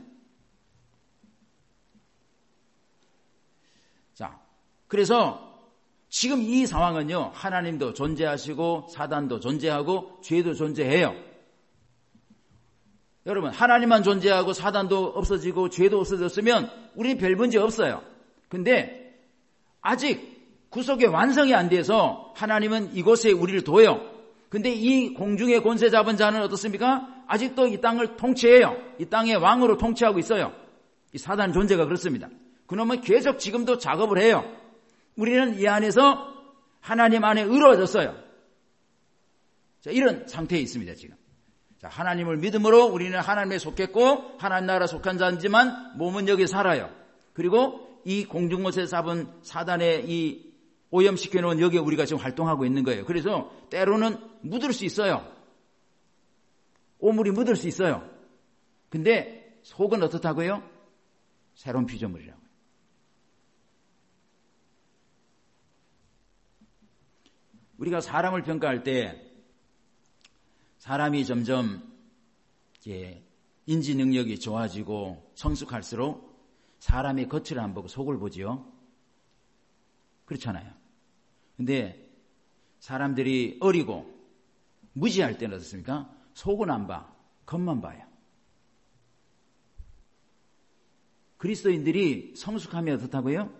자, 그래서 지금 이 상황은요, 하나님도 존재하시고 사단도 존재하고 죄도 존재해요. 여러분, 하나님만 존재하고 사단도 없어지고 죄도 없어졌으면 우리는 별 문제 없어요. 근데 아직 구속의 완성이 안 돼서 하나님은 이곳에 우리를 둬요. 근데 이 공중의 권세 잡은 자는 어떻습니까? 아직도 이 땅을 통치해요. 이 땅의 왕으로 통치하고 있어요. 이 사단 존재가 그렇습니다. 그놈은 계속 지금도 작업을 해요. 우리는 이 안에서 하나님 안에 의로워졌어요. 자, 이런 상태에 있습니다, 지금. 자, 하나님을 믿음으로 우리는 하나님에 속했고 하나님 나라 속한 자이지만 몸은 여기 살아요. 그리고 이 공중곳에 잡은 사단의 이 오염시켜 놓은 여기에 우리가 지금 활동하고 있는 거예요. 그래서 때로는 묻을 수 있어요. 오물이 묻을 수 있어요. 근데 속은 어떻다고요? 새로운 피조물이라고. 우리가 사람을 평가할 때 사람이 점점 인지 능력이 좋아지고 성숙할수록 사람의 겉을 안 보고 속을 보지요. 그렇잖아요. 근데 사람들이 어리고 무지할 때는 어떻습니까? 속은 안 봐. 겉만 봐요. 그리스도인들이 성숙하면 어떻다고요?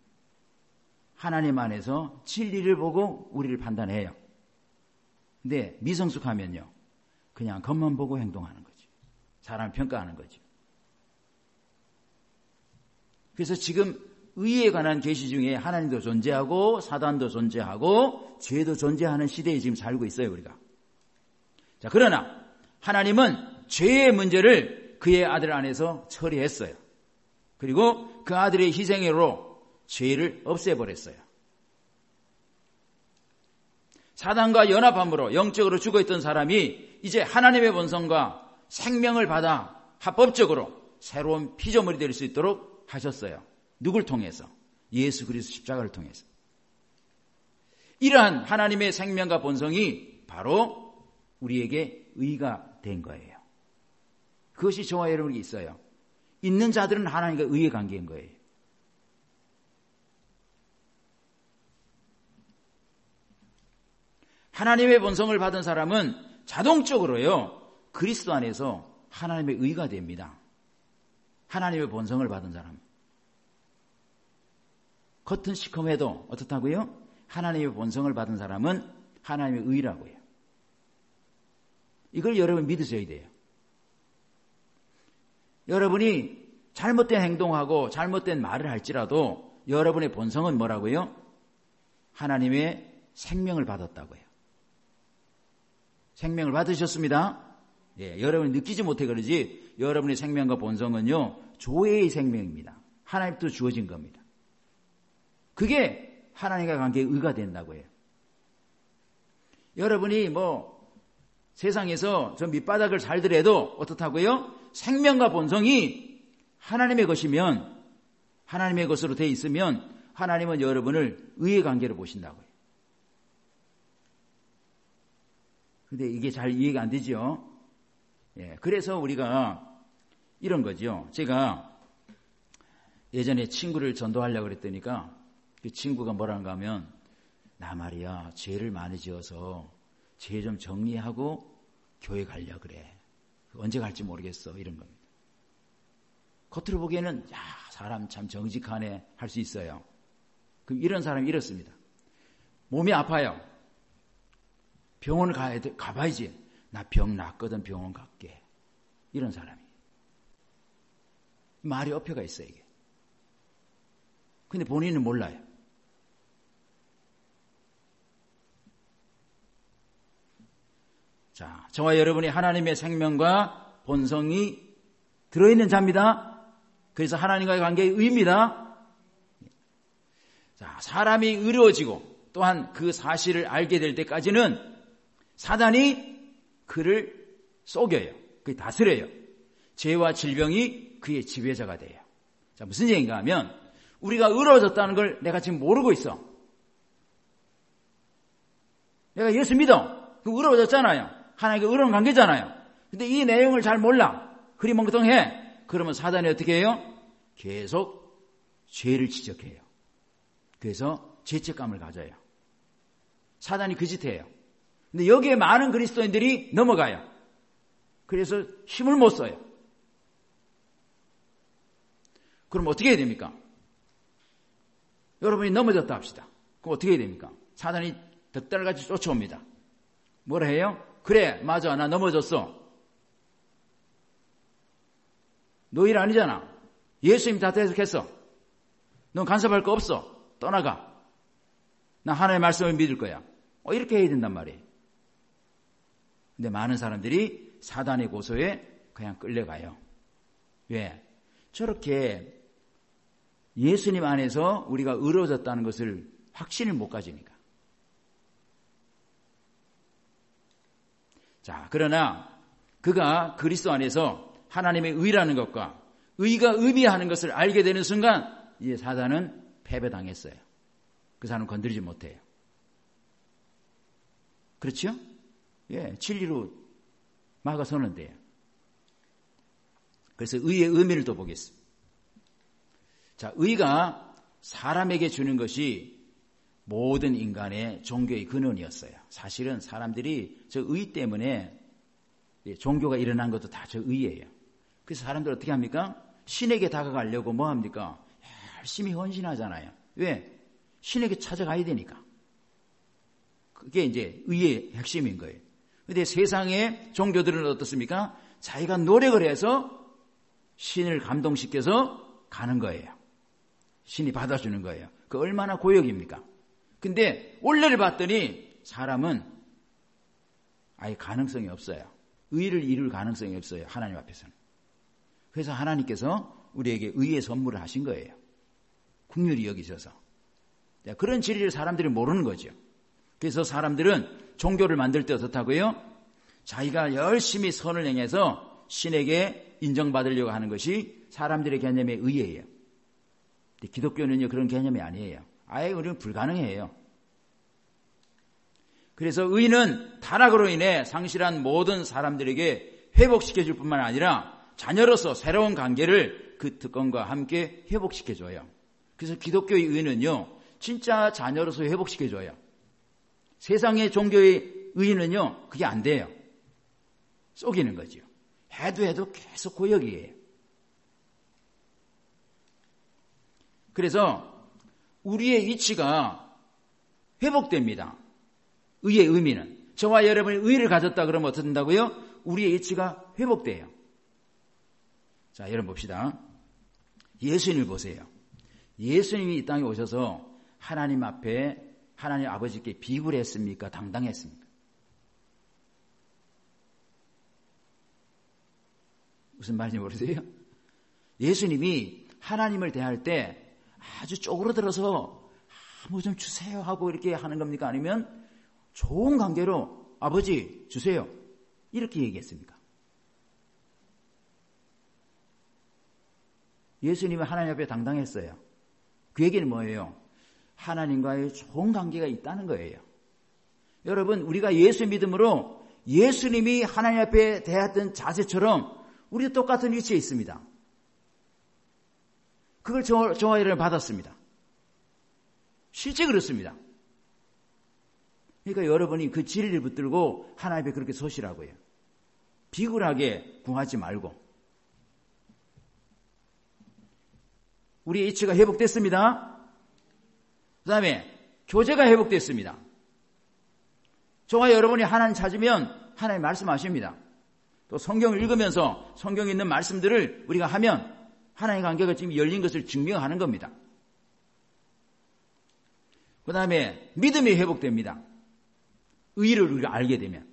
하나님 안에서 진리를 보고 우리를 판단해요. 근데 미성숙하면요, 그냥 겉만 보고 행동하는 거죠. 사람을 평가하는 거죠. 그래서 지금 의에 관한 계시 중에 하나님도 존재하고 사단도 존재하고 죄도 존재하는 시대에 지금 살고 있어요, 우리가. 자, 그러나 하나님은 죄의 문제를 그의 아들 안에서 처리했어요. 그리고 그 아들의 희생으로 죄를 없애버렸어요. 사단과 연합함으로 영적으로 죽어있던 사람이 이제 하나님의 본성과 생명을 받아 합법적으로 새로운 피조물이 될 수 있도록 하셨어요. 누굴 통해서? 예수 그리스도 십자가를 통해서. 이러한 하나님의 생명과 본성이 바로 우리에게 의가 된 거예요. 그것이 저와 여러분에게 있어요. 있는 자들은 하나님과 의의 관계인 거예요. 하나님의 본성을 받은 사람은 자동적으로요, 그리스도 안에서 하나님의 의가 됩니다. 하나님의 본성을 받은 사람. 겉은 시커매도 어떻다고요? 하나님의 본성을 받은 사람은 하나님의 의라고요. 이걸 여러분 믿으셔야 돼요. 여러분이 잘못된 행동하고 잘못된 말을 할지라도 여러분의 본성은 뭐라고요? 하나님의 생명을 받았다고요. 생명을 받으셨습니다. 예, 여러분이 느끼지 못해 그러지 여러분의 생명과 본성은요, 조회의 생명입니다. 하나님부터 주어진 겁니다. 그게 하나님과 관계의 의가 된다고 해요. 여러분이 세상에서 저 밑바닥을 살더라도 어떻다고요? 생명과 본성이 하나님의 것이면, 하나님의 것으로 돼 있으면 하나님은 여러분을 의의 관계로 보신다고요. 근데 이게 잘 이해가 안 되죠? 예, 그래서 우리가 이런 거죠. 제가 예전에 친구를 전도하려고 그랬더니까 그 친구가 뭐라는가 하면, 나 말이야, 죄를 많이 지어서 죄 좀 정리하고 교회 가려고 그래. 언제 갈지 모르겠어. 이런 겁니다. 겉으로 보기에는 사람 참 정직하네 할 수 있어요. 그럼 이런 사람이 이렇습니다. 몸이 아파요. 병원을 가봐야지. 나 병 났거든, 병원 갈게. 이런 사람이. 말이 엎혀가 있어요, 이게. 근데 본인은 몰라요. 자, 저와 여러분이 하나님의 생명과 본성이 들어있는 자입니다. 그래서 하나님과의 관계의 의입니다. 자, 사람이 의로워지고 또한 그 사실을 알게 될 때까지는 사단이 그를 속여요. 그게 다스려요. 죄와 질병이 그의 지배자가 돼요. 자, 무슨 얘기인가 하면, 우리가 의로워졌다는 걸 내가 지금 모르고 있어. 내가 예수 믿어. 그럼 의로워졌잖아요. 하나님과 의로운 관계잖아요. 근데 이 내용을 잘 몰라. 흐리멍텅해. 그러면 사단이 어떻게 해요? 계속 죄를 지적해요. 그래서 죄책감을 가져요. 사단이 그 짓해요. 근데 여기에 많은 그리스도인들이 넘어가요. 그래서 힘을 못 써요. 그럼 어떻게 해야 됩니까? 여러분이 넘어졌다 합시다. 그럼 어떻게 해야 됩니까? 사단이 덕달같이 쫓아옵니다. 뭐라 해요? 그래, 맞아, 나 넘어졌어. 너 일 아니잖아. 예수님이 다 대속했어. 넌 간섭할 거 없어. 떠나가. 나 하나님의 말씀을 믿을 거야. 이렇게 해야 된단 말이에요. 근데 많은 사람들이 사단의 고소에 그냥 끌려가요. 왜? 저렇게 예수님 안에서 우리가 의로워졌다는 것을 확신을 못 가지니까. 자, 그러나 그가 그리스도 안에서 하나님의 의라는 것과 의가 의미하는 것을 알게 되는 순간 이제 사단은 패배당했어요. 그 사람은 건드리지 못해요. 그렇죠? 예, 진리로 막아서는 돼요. 그래서 의의 의미를 또 보겠습니다. 자, 의가 사람에게 주는 것이 모든 인간의 종교의 근원이었어요. 사실은 사람들이 저 의 때문에 종교가 일어난 것도 다 저 의예요. 그래서 사람들 어떻게 합니까? 신에게 다가가려고 뭐 합니까? 열심히 헌신하잖아요. 왜? 신에게 찾아가야 되니까. 그게 이제 의의 핵심인 거예요. 그런데 세상의 종교들은 어떻습니까? 자기가 노력을 해서 신을 감동시켜서 가는 거예요. 신이 받아주는 거예요. 그 얼마나 고역입니까? 근데 원래를 봤더니 사람은 아예 가능성이 없어요. 의를 이룰 가능성이 없어요. 하나님 앞에서는. 그래서 하나님께서 우리에게 의의 선물을 하신 거예요. 긍휼히 여기셔서. 그런 진리를 사람들이 모르는 거죠. 그래서 사람들은 종교를 만들 때 어떻다고요? 자기가 열심히 선을 행해서 신에게 인정받으려고 하는 것이 사람들의 개념의 의예요. 기독교는요, 그런 개념이 아니에요. 아예 우리는 불가능해요. 그래서 의는 타락으로 인해 상실한 모든 사람들에게 회복시켜줄 뿐만 아니라 자녀로서 새로운 관계를 그 특권과 함께 회복시켜줘요. 그래서 기독교의 의는요, 진짜 자녀로서 회복시켜줘요. 세상의 종교의 의는요, 그게 안 돼요. 속이는 거죠. 해도 계속 고역이에요. 그래서 우리의 위치가 회복됩니다. 의의 의미는. 저와 여러분이 의를 가졌다 그러면 어떻게 된다고요? 우리의 위치가 회복돼요. 자, 여러분 봅시다. 예수님을 보세요. 예수님이 이 땅에 오셔서 하나님 앞에 하나님 아버지께 비굴 했습니까? 당당했습니까? 무슨 말인지 모르세요? 예수님이 하나님을 대할 때 아주 쪼그러들어서 뭐 좀 주세요 하고 이렇게 하는 겁니까? 아니면 좋은 관계로 아버지 주세요 이렇게 얘기했습니까? 예수님은 하나님 앞에 당당했어요. 그 얘기는 뭐예요? 하나님과의 좋은 관계가 있다는 거예요. 여러분, 우리가 예수 믿음으로 예수님이 하나님 앞에 대했던 자세처럼 우리도 똑같은 위치에 있습니다. 그걸 저와 여러분 받았습니다. 실제 그렇습니다. 그러니까 여러분이 그 진리를 붙들고 하나님 앞에 그렇게 서시라고요. 비굴하게 구하지 말고. 우리의 이치가 회복됐습니다. 그 다음에 교제가 회복됐습니다. 저와 여러분이 하나님 찾으면 하나님 말씀하십니다. 또 성경을 읽으면서 성경에 있는 말씀들을 우리가 하면 하나님의 관계가 지금 열린 것을 증명하는 겁니다. 그 다음에 믿음이 회복됩니다. 의를 우리가 알게 되면.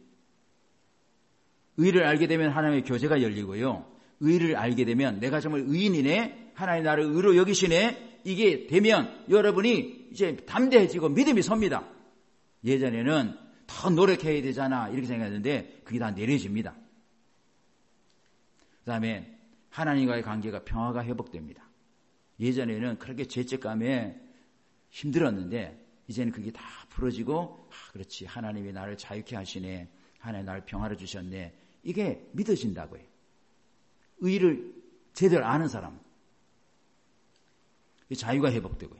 의를 알게 되면 하나님의 교제가 열리고요. 의를 알게 되면 내가 정말 의인이네, 하나님 나를 의로 여기시네, 이게 되면 여러분이 이제 담대해지고 믿음이 섭니다. 예전에는 더 노력해야 되잖아 이렇게 생각했는데 그게 다 내려집니다. 그 다음에 하나님과의 관계가 평화가 회복됩니다. 예전에는 그렇게 죄책감에 힘들었는데 이제는 그게 다 풀어지고 그렇지, 하나님이 나를 자유케 하시네, 하나님 나를 평화를 주셨네, 이게 믿어진다고요. 의를 제대로 아는 사람, 자유가 회복되고요.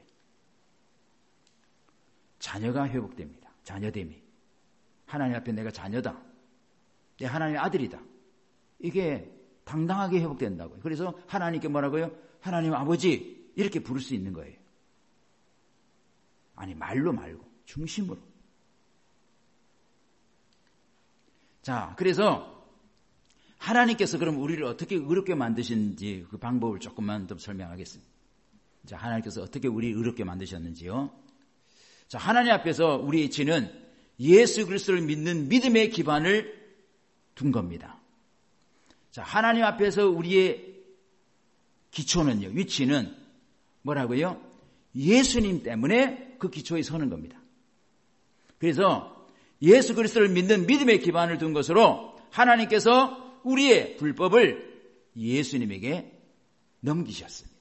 자녀가 회복됩니다. 자녀됨이. 하나님 앞에 내가 자녀다, 내 하나님의 아들이다, 이게 당당하게 회복된다고요. 그래서 하나님께 뭐라고요? 하나님 아버지 이렇게 부를 수 있는 거예요. 아니, 말로 말고 중심으로. 자, 그래서 하나님께서 그럼 우리를 어떻게 의롭게 만드신지 그 방법을 조금만 더 설명하겠습니다. 자, 하나님께서 어떻게 우리를 의롭게 만드셨는지요? 자, 하나님 앞에서 우리의 이치는 예수 그리스도를 믿는 믿음의 기반을 둔 겁니다. 자, 하나님 앞에서 우리의 기초는요, 위치는 뭐라고요? 예수님 때문에 그 기초에 서는 겁니다. 그래서 예수 그리스도를 믿는 믿음의 기반을 둔 것으로 하나님께서 우리의 불법을 예수님에게 넘기셨습니다.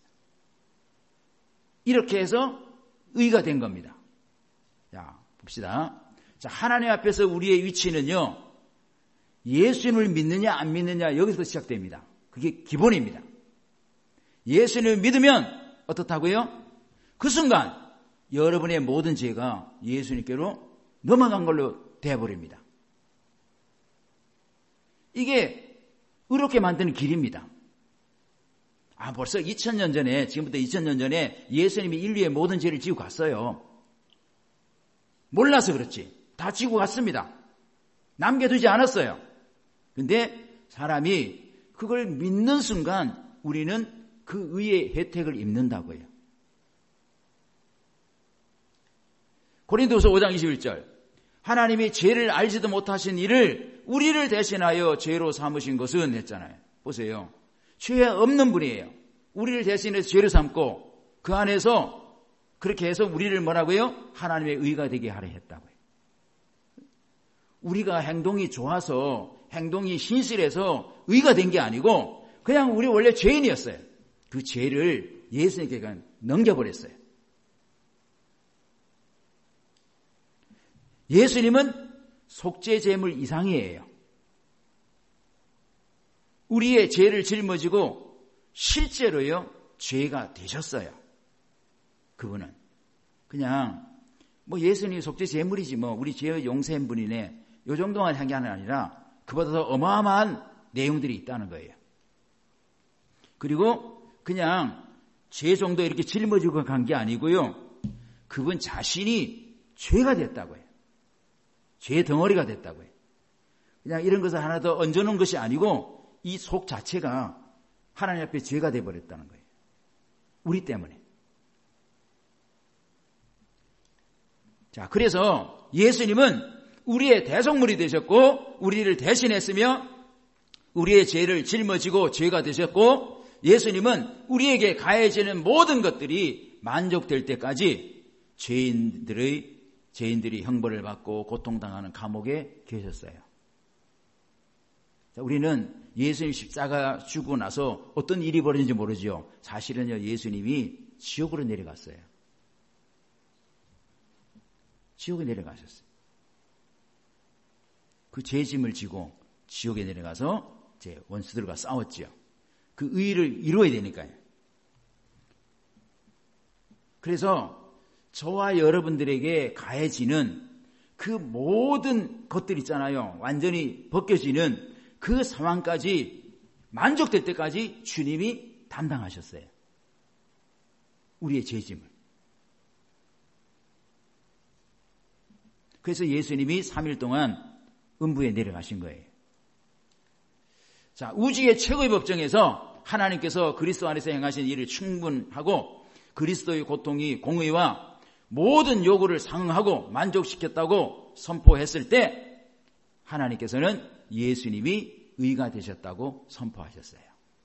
이렇게 해서 의가 된 겁니다. 자, 봅시다. 자, 하나님 앞에서 우리의 위치는요, 예수님을 믿느냐 안 믿느냐 여기서 시작됩니다. 그게 기본입니다. 예수님을 믿으면 어떻다고요? 그 순간 여러분의 모든 죄가 예수님께로 넘어간 걸로 되어버립니다. 이게 의롭게 만드는 길입니다. 벌써 2000년 전에, 지금부터 2000년 전에 예수님이 인류의 모든 죄를 지고 갔어요. 몰라서 그렇지. 다 지고 갔습니다. 남겨두지 않았어요. 근데 사람이 그걸 믿는 순간 우리는 그 의의 혜택을 입는다고요. 고린도후서 5장 21절. 하나님이 죄를 알지도 못하신 이를 우리를 대신하여 죄로 삼으신 것은 했잖아요. 보세요. 죄 없는 분이에요. 우리를 대신해서 죄를 삼고 그 안에서 그렇게 해서 우리를 뭐라고요? 하나님의 의가 되게 하려 했다고요. 우리가 행동이 좋아서 행동이 신실해서 의가 된 게 아니고 그냥 우리 원래 죄인이었어요. 그 죄를 예수님께 그냥 넘겨버렸어요. 예수님은 속죄제물 이상이에요. 우리의 죄를 짊어지고 실제로요 죄가 되셨어요. 그분은 그냥 뭐 예수님이 속죄제물이지 뭐 우리 죄의 용서한 분이네 요 정도만 한 게 아니라 그보다 더 어마어마한 내용들이 있다는 거예요. 그리고 그냥 죄 정도 이렇게 짊어지고 간 게 아니고요. 그분 자신이 죄가 됐다고 해요. 죄의 덩어리가 됐다고 해요. 그냥 이런 것을 하나 더 얹어놓은 것이 아니고 이 속 자체가 하나님 앞에 죄가 돼버렸다는 거예요. 우리 때문에. 자, 그래서 예수님은 우리의 대속물이 되셨고 우리를 대신했으며 우리의 죄를 짊어지고 죄가 되셨고 예수님은 우리에게 가해지는 모든 것들이 만족될 때까지 죄인들이 형벌을 받고 고통당하는 감옥에 계셨어요. 자, 우리는 예수님 십자가 죽고 나서 어떤 일이 벌어진지 모르죠. 사실은요 예수님이 지옥으로 내려갔어요. 지옥에 내려가셨어요. 그 죄짐을 지고 지옥에 내려가서 제 원수들과 싸웠죠. 그 의의를 이루어야 되니까요. 그래서 저와 여러분들에게 가해지는 그 모든 것들 있잖아요. 완전히 벗겨지는 그 상황까지 만족될 때까지 주님이 담당하셨어요. 우리의 죄짐을. 그래서 예수님이 3일 동안 음부에 내려가신 거예요. 자, 우주의 최고의 법정에서 하나님께서 그리스도 안에서 행하신 일을 충분하고 그리스도의 고통이 공의와 모든 요구를 상응하고 만족시켰다고 선포했을 때 하나님께서는 예수님이 의가 되셨다고 선포하셨어요.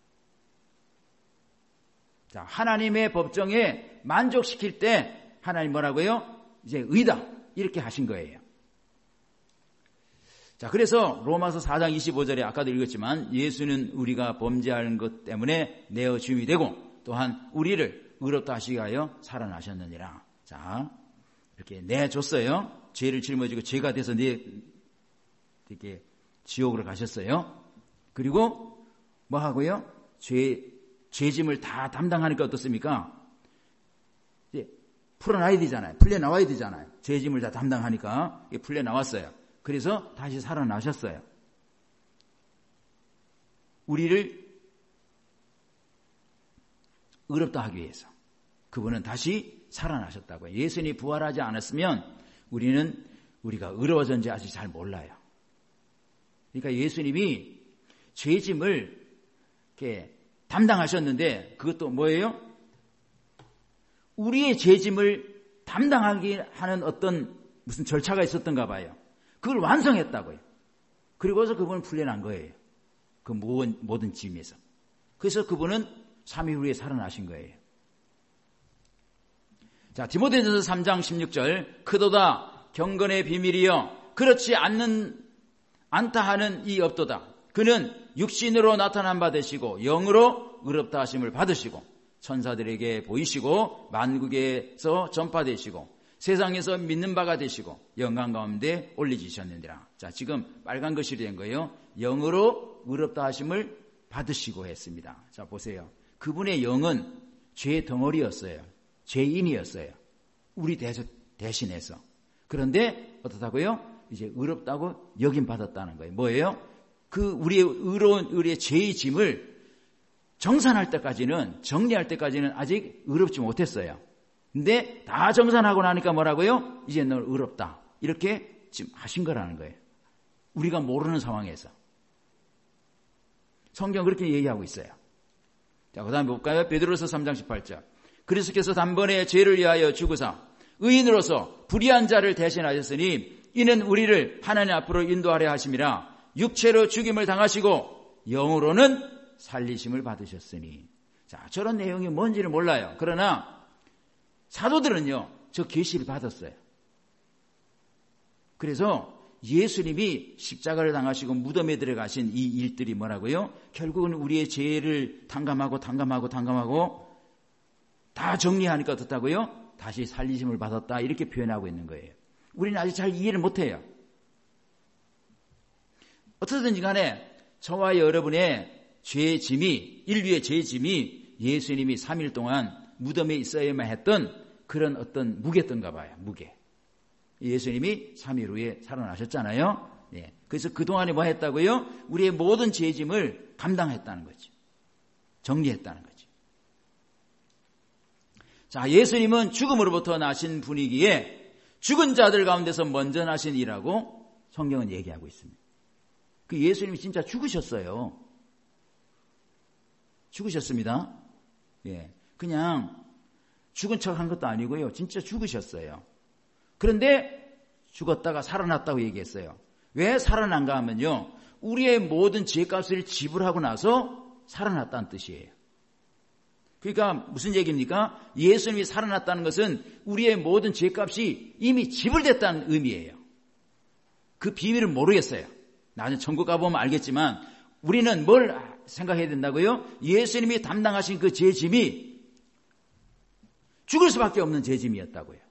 자, 하나님의 법정에 만족시킬 때 하나님 뭐라고요? 이제 의다 이렇게 하신 거예요. 자, 그래서 로마서 4장 25절에 아까도 읽었지만 예수는 우리가 범죄하는 것 때문에 내어 주임이 되고 또한 우리를 의롭다 하시기 위하여 살아나셨느니라. 자, 이렇게 내줬어요. 죄를 짊어지고 죄가 돼서 이렇게 지옥으로 가셨어요. 그리고 뭐 하고요? 죄짐을 다 담당하니까 어떻습니까? 이제 풀어놔야 되잖아요. 풀려나와야 되잖아요. 죄짐을 다 담당하니까 풀려나왔어요. 그래서 다시 살아나셨어요. 우리를 의롭다 하기 위해서. 그분은 다시 살아나셨다고요. 예수님이 부활하지 않았으면 우리가 의로워졌는지 아직 잘 몰라요. 그러니까 예수님이 죄짐을 이렇게 담당하셨는데 그것도 뭐예요? 우리의 죄짐을 담당하기 하는 어떤 무슨 절차가 있었던가 봐요. 그걸 완성했다고요. 그리고서 그분은 풀려난 거예요. 그 모든 짐에서. 그래서 그분은 3일 후에 살아나신 거예요. 자, 디모데전서 3장 16절 크도다 경건의 비밀이여 그렇지 않다 하는 이 없도다. 그는 육신으로 나타난 바 되시고 영으로 의롭다 하심을 받으시고 천사들에게 보이시고 만국에서 전파되시고 세상에서 믿는 바가 되시고 영광 가운데 올리시셨느니라. 자, 지금 빨간 글씨로 된 거예요. 영으로 의롭다 하심을 받으시고 했습니다. 자, 보세요. 그분의 영은 죄의 덩어리였어요. 죄인이었어요. 우리 대신해서. 그런데 어떻다고요? 이제 의롭다고 여김 받았다는 거예요. 뭐예요? 우리의 죄의 짐을 정산할 때까지는, 정리할 때까지는 아직 의롭지 못했어요. 근데 다 정산하고 나니까 뭐라고요? 이제 너 의롭다. 이렇게 지금 하신 거라는 거예요. 우리가 모르는 상황에서. 성경 그렇게 얘기하고 있어요. 자, 그 다음에 볼까요? 베드로서 3장 18절. 그리스도께서 단번에 죄를 위하여 죽으사 의인으로서 불의한 자를 대신하셨으니 이는 우리를 하나님 앞으로 인도하려 하심이라. 육체로 죽임을 당하시고 영으로는 살리심을 받으셨으니. 자, 저런 내용이 뭔지를 몰라요. 그러나 사도들은요, 저 계시를 받았어요. 그래서 예수님이 십자가를 당하시고 무덤에 들어가신 이 일들이 뭐라고요? 결국은 우리의 죄를 탕감하고 다 정리하니까 어떻다고요? 다시 살리심을 받았다, 이렇게 표현하고 있는 거예요. 우리는 아직 잘 이해를 못해요. 어떻든지 간에 저와 여러분의 죄의 짐이, 인류의 죄의 짐이 예수님이 3일 동안 무덤에 있어야만 했던 그런 어떤 무게였던가 봐요. 무게. 예수님이 3일 후에 살아나셨잖아요. 네. 그래서 그동안에 뭐 했다고요? 우리의 모든 죄의 짐을 감당했다는 거죠. 정리했다는 거죠. 자, 예수님은 죽음으로부터 나신 분이기에 죽은 자들 가운데서 먼저 나신 이라고 성경은 얘기하고 있습니다. 그 예수님이 진짜 죽으셨어요. 죽으셨습니다. 예. 그냥 죽은 척 한 것도 아니고요. 진짜 죽으셨어요. 그런데 죽었다가 살아났다고 얘기했어요. 왜 살아난가 하면요, 우리의 모든 죄값을 지불하고 나서 살아났다는 뜻이에요. 그러니까 무슨 얘기입니까? 예수님이 살아났다는 것은 우리의 모든 죄값이 이미 지불됐다는 의미예요. 그 비밀을 모르겠어요. 나중에 천국 가보면 알겠지만 우리는 뭘 생각해야 된다고요? 예수님이 담당하신 그 죄짐이 죽을 수밖에 없는 죄짐이었다고요.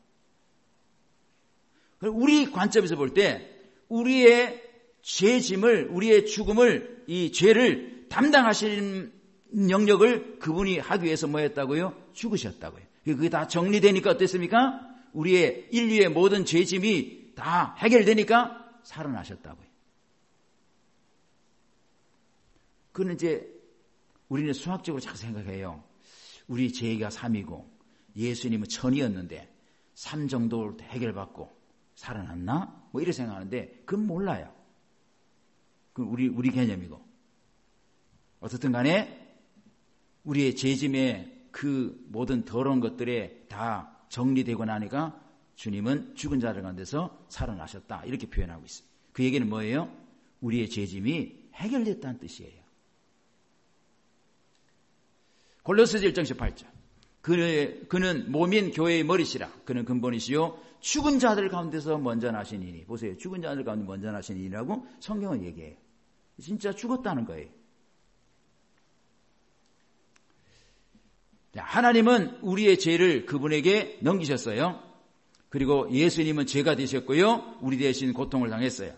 우리 관점에서 볼 때 우리의 죄짐을, 우리의 죽음을, 이 죄를 담당하시는 영역을 그분이 하기 위해서 뭐 했다고요? 죽으셨다고요. 그게 다 정리되니까 어땠습니까? 우리의 인류의 모든 죄짐이 다 해결되니까 살아나셨다고요. 그는 이제 우리는 수학적으로 자꾸 생각해요. 우리 죄가 3이고 예수님은 1000이었는데 3 정도 해결받고 살아났나? 뭐 이렇게 생각하는데 그건 몰라요. 그건 우리 개념이고. 어떻든 간에 우리의 죄짐의 그 모든 더러운 것들에 다 정리되고 나니까 주님은 죽은 자들 가운데서 살아나셨다, 이렇게 표현하고 있습니다. 그 얘기는 뭐예요? 우리의 죄짐이 해결됐다는 뜻이에요. 골로새서 1장 18절. 그는 몸인 교회의 머리시라. 그는 근본이시요 죽은 자들 가운데서 먼저 나시니니. 보세요. 죽은 자들 가운데 먼저 나시니라고 성경은 얘기해요. 진짜 죽었다는 거예요. 하나님은 우리의 죄를 그분에게 넘기셨어요. 그리고 예수님은 죄가 되셨고요, 우리 대신 고통을 당했어요.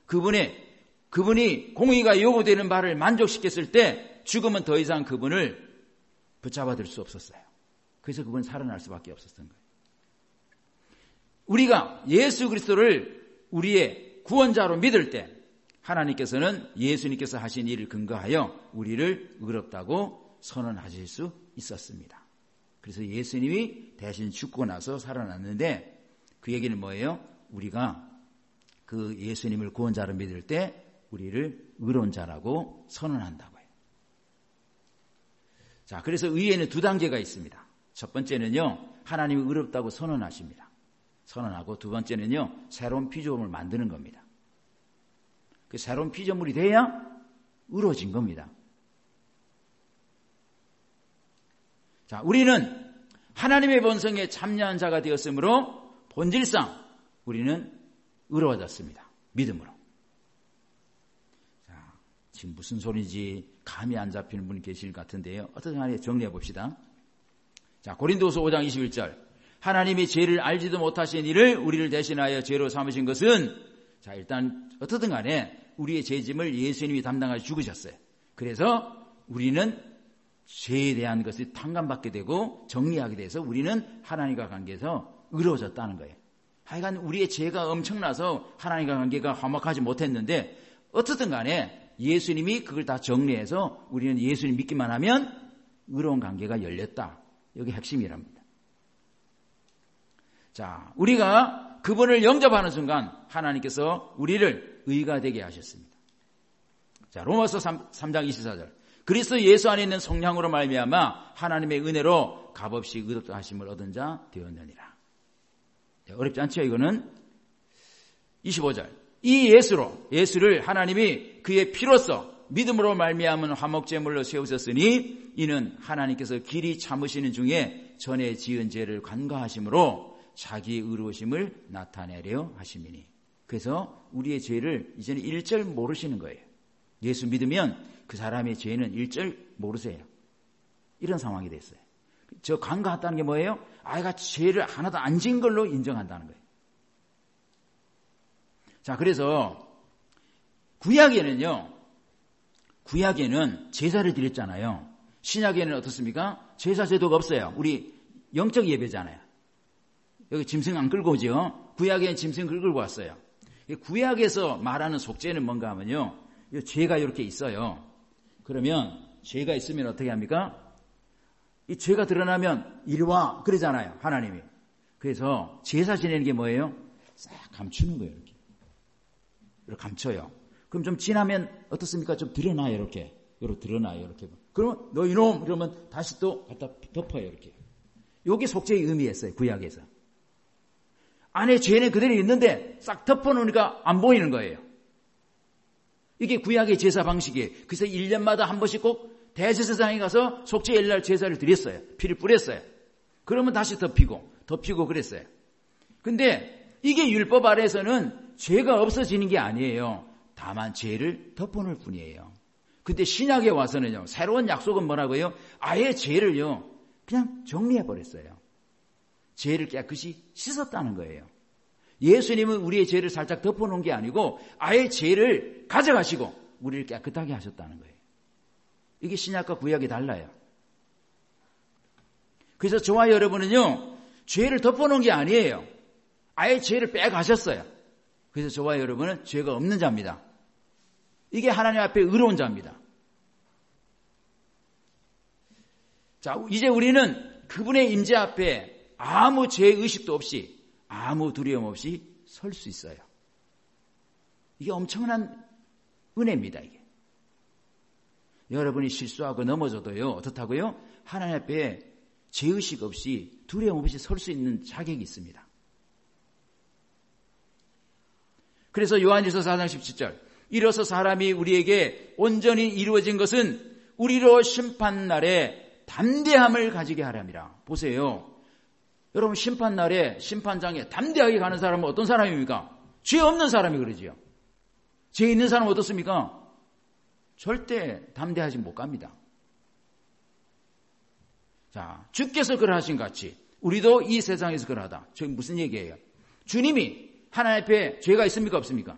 그분이 공의가 요구되는 바를 만족시켰을 때 죽음은 더 이상 그분을 붙잡아둘 수 없었어요. 그래서 그분은 살아날 수밖에 없었던 거예요. 우리가 예수 그리스도를 우리의 구원자로 믿을 때 하나님께서는 예수님께서 하신 일을 근거하여 우리를 의롭다고 선언하실 수 있었습니다. 그래서 예수님이 대신 죽고 나서 살아났는데 그 얘기는 뭐예요? 우리가 그 예수님을 구원자로 믿을 때 우리를 의로운 자라고 선언한다고요. 자, 그래서 의에는 2단계가 있습니다. 첫 번째는요, 하나님이 의롭다고 선언하십니다. 선언하고 두 번째는요, 새로운 피조물을 만드는 겁니다. 그 새로운 피조물이 돼야 의로워진 겁니다. 자, 우리는 하나님의 본성에 참여한 자가 되었으므로 본질상 우리는 의로워졌습니다. 믿음으로. 자, 지금 무슨 소리인지 감이 안 잡히는 분이 계실 것 같은데요. 어떻게 하나 정리해 봅시다. 자, 고린도후서 5장 21절. 하나님이 죄를 알지도 못하신 이를 우리를 대신하여 죄로 삼으신 것은, 자, 일단 어떻든 간에 우리의 죄짐을 예수님이 담당하셔 죽으셨어요. 그래서 우리는 죄에 대한 것을 탕감받게 되고 정리하게 돼서 우리는 하나님과 관계에서 의로워졌다는 거예요. 하여간 우리의 죄가 엄청나서 하나님과 관계가 화목하지 못했는데 어떻든 간에 예수님이 그걸 다 정리해서 우리는 예수님 믿기만 하면 의로운 관계가 열렸다. 여기 핵심이랍니다. 자, 우리가 그분을 영접하는 순간 하나님께서 우리를 의가 되게 하셨습니다. 자, 로마서 3장 24절. 그리스도 예수 안에 있는 성령으로 말미암아 하나님의 은혜로 값없이 의롭다 하심을 얻은 자 되었느니라. 어렵지 않죠, 이거는? 25절. 이 예수를 하나님이 그의 피로써 믿음으로 말미암은 화목제물로 세우셨으니 이는 하나님께서 길이 참으시는 중에 전에 지은 죄를 간과하심으로 자기 의로우심을 나타내려 하심이니. 그래서 우리의 죄를 이제는 일절 모르시는 거예요. 예수 믿으면 그 사람의 죄는 일절 모르세요. 이런 상황이 됐어요. 저 간과했다는 게 뭐예요? 아이가 죄를 하나도 안 지은 걸로 인정한다는 거예요. 자, 그래서 구약에는 제사를 드렸잖아요. 신약에는 어떻습니까? 제사 제도가 없어요. 우리 영적 예배잖아요. 여기 짐승 안 끌고 오죠. 구약에는 짐승 끌고 왔어요. 구약에서 말하는 속죄는 뭔가 하면요, 죄가 이렇게 있어요. 그러면 죄가 있으면 어떻게 합니까? 이 죄가 드러나면 이리 와 그러잖아요, 하나님이. 그래서 제사 지내는 게 뭐예요? 싹 감추는 거예요. 이렇게 감춰요. 그럼 좀 지나면 어떻습니까? 좀 드러나요, 이렇게. 드러나요, 이렇게. 그러면 너 이놈 이러면 다시 또 갖다 덮어요, 이렇게. 이게 속죄의 의미였어요, 구약에서. 안에 죄는 그대로 있는데 싹 덮어놓으니까 안 보이는 거예요. 이게 구약의 제사 방식이에요. 그래서 1년마다 한 번씩 꼭 대제사장에 가서 속죄일 날 제사를 드렸어요. 피를 뿌렸어요. 그러면 다시 덮이고 그랬어요. 근데 이게 율법 아래에서는 죄가 없어지는 게 아니에요. 다만 죄를 덮어놓을 뿐이에요. 근데 신약에 와서는요, 새로운 약속은 뭐라고요? 아예 죄를요, 그냥 정리해버렸어요. 죄를 깨끗이 씻었다는 거예요. 예수님은 우리의 죄를 살짝 덮어놓은 게 아니고 아예 죄를 가져가시고 우리를 깨끗하게 하셨다는 거예요. 이게 신약과 구약이 달라요. 그래서 저와 여러분은요, 죄를 덮어놓은 게 아니에요. 아예 죄를 빼가셨어요. 그래서 저와 여러분은 죄가 없는 자입니다. 이게 하나님 앞에 의로운 자입니다. 자, 이제 우리는 그분의 임재 앞에 아무 죄의식도 없이, 아무 두려움 없이 설 수 있어요. 이게 엄청난 은혜입니다, 이게. 여러분이 실수하고 넘어져도요, 어떻다고요? 하나님 앞에 죄의식 없이, 두려움 없이 설 수 있는 자격이 있습니다. 그래서 요한일서 4장 17절, 이로써 사람이 우리에게 온전히 이루어진 것은 우리로 심판날에 담대함을 가지게 하렵니다. 보세요. 여러분, 심판날에 심판장에 담대하게 가는 사람은 어떤 사람입니까? 죄 없는 사람이 그러지요. 죄 있는 사람은 어떻습니까? 절대 담대하지 못 갑니다. 자, 주께서 그러하신 같이 우리도 이 세상에서 그러하다. 저게 무슨 얘기예요? 주님이 하나님 앞에 죄가 있습니까? 없습니까?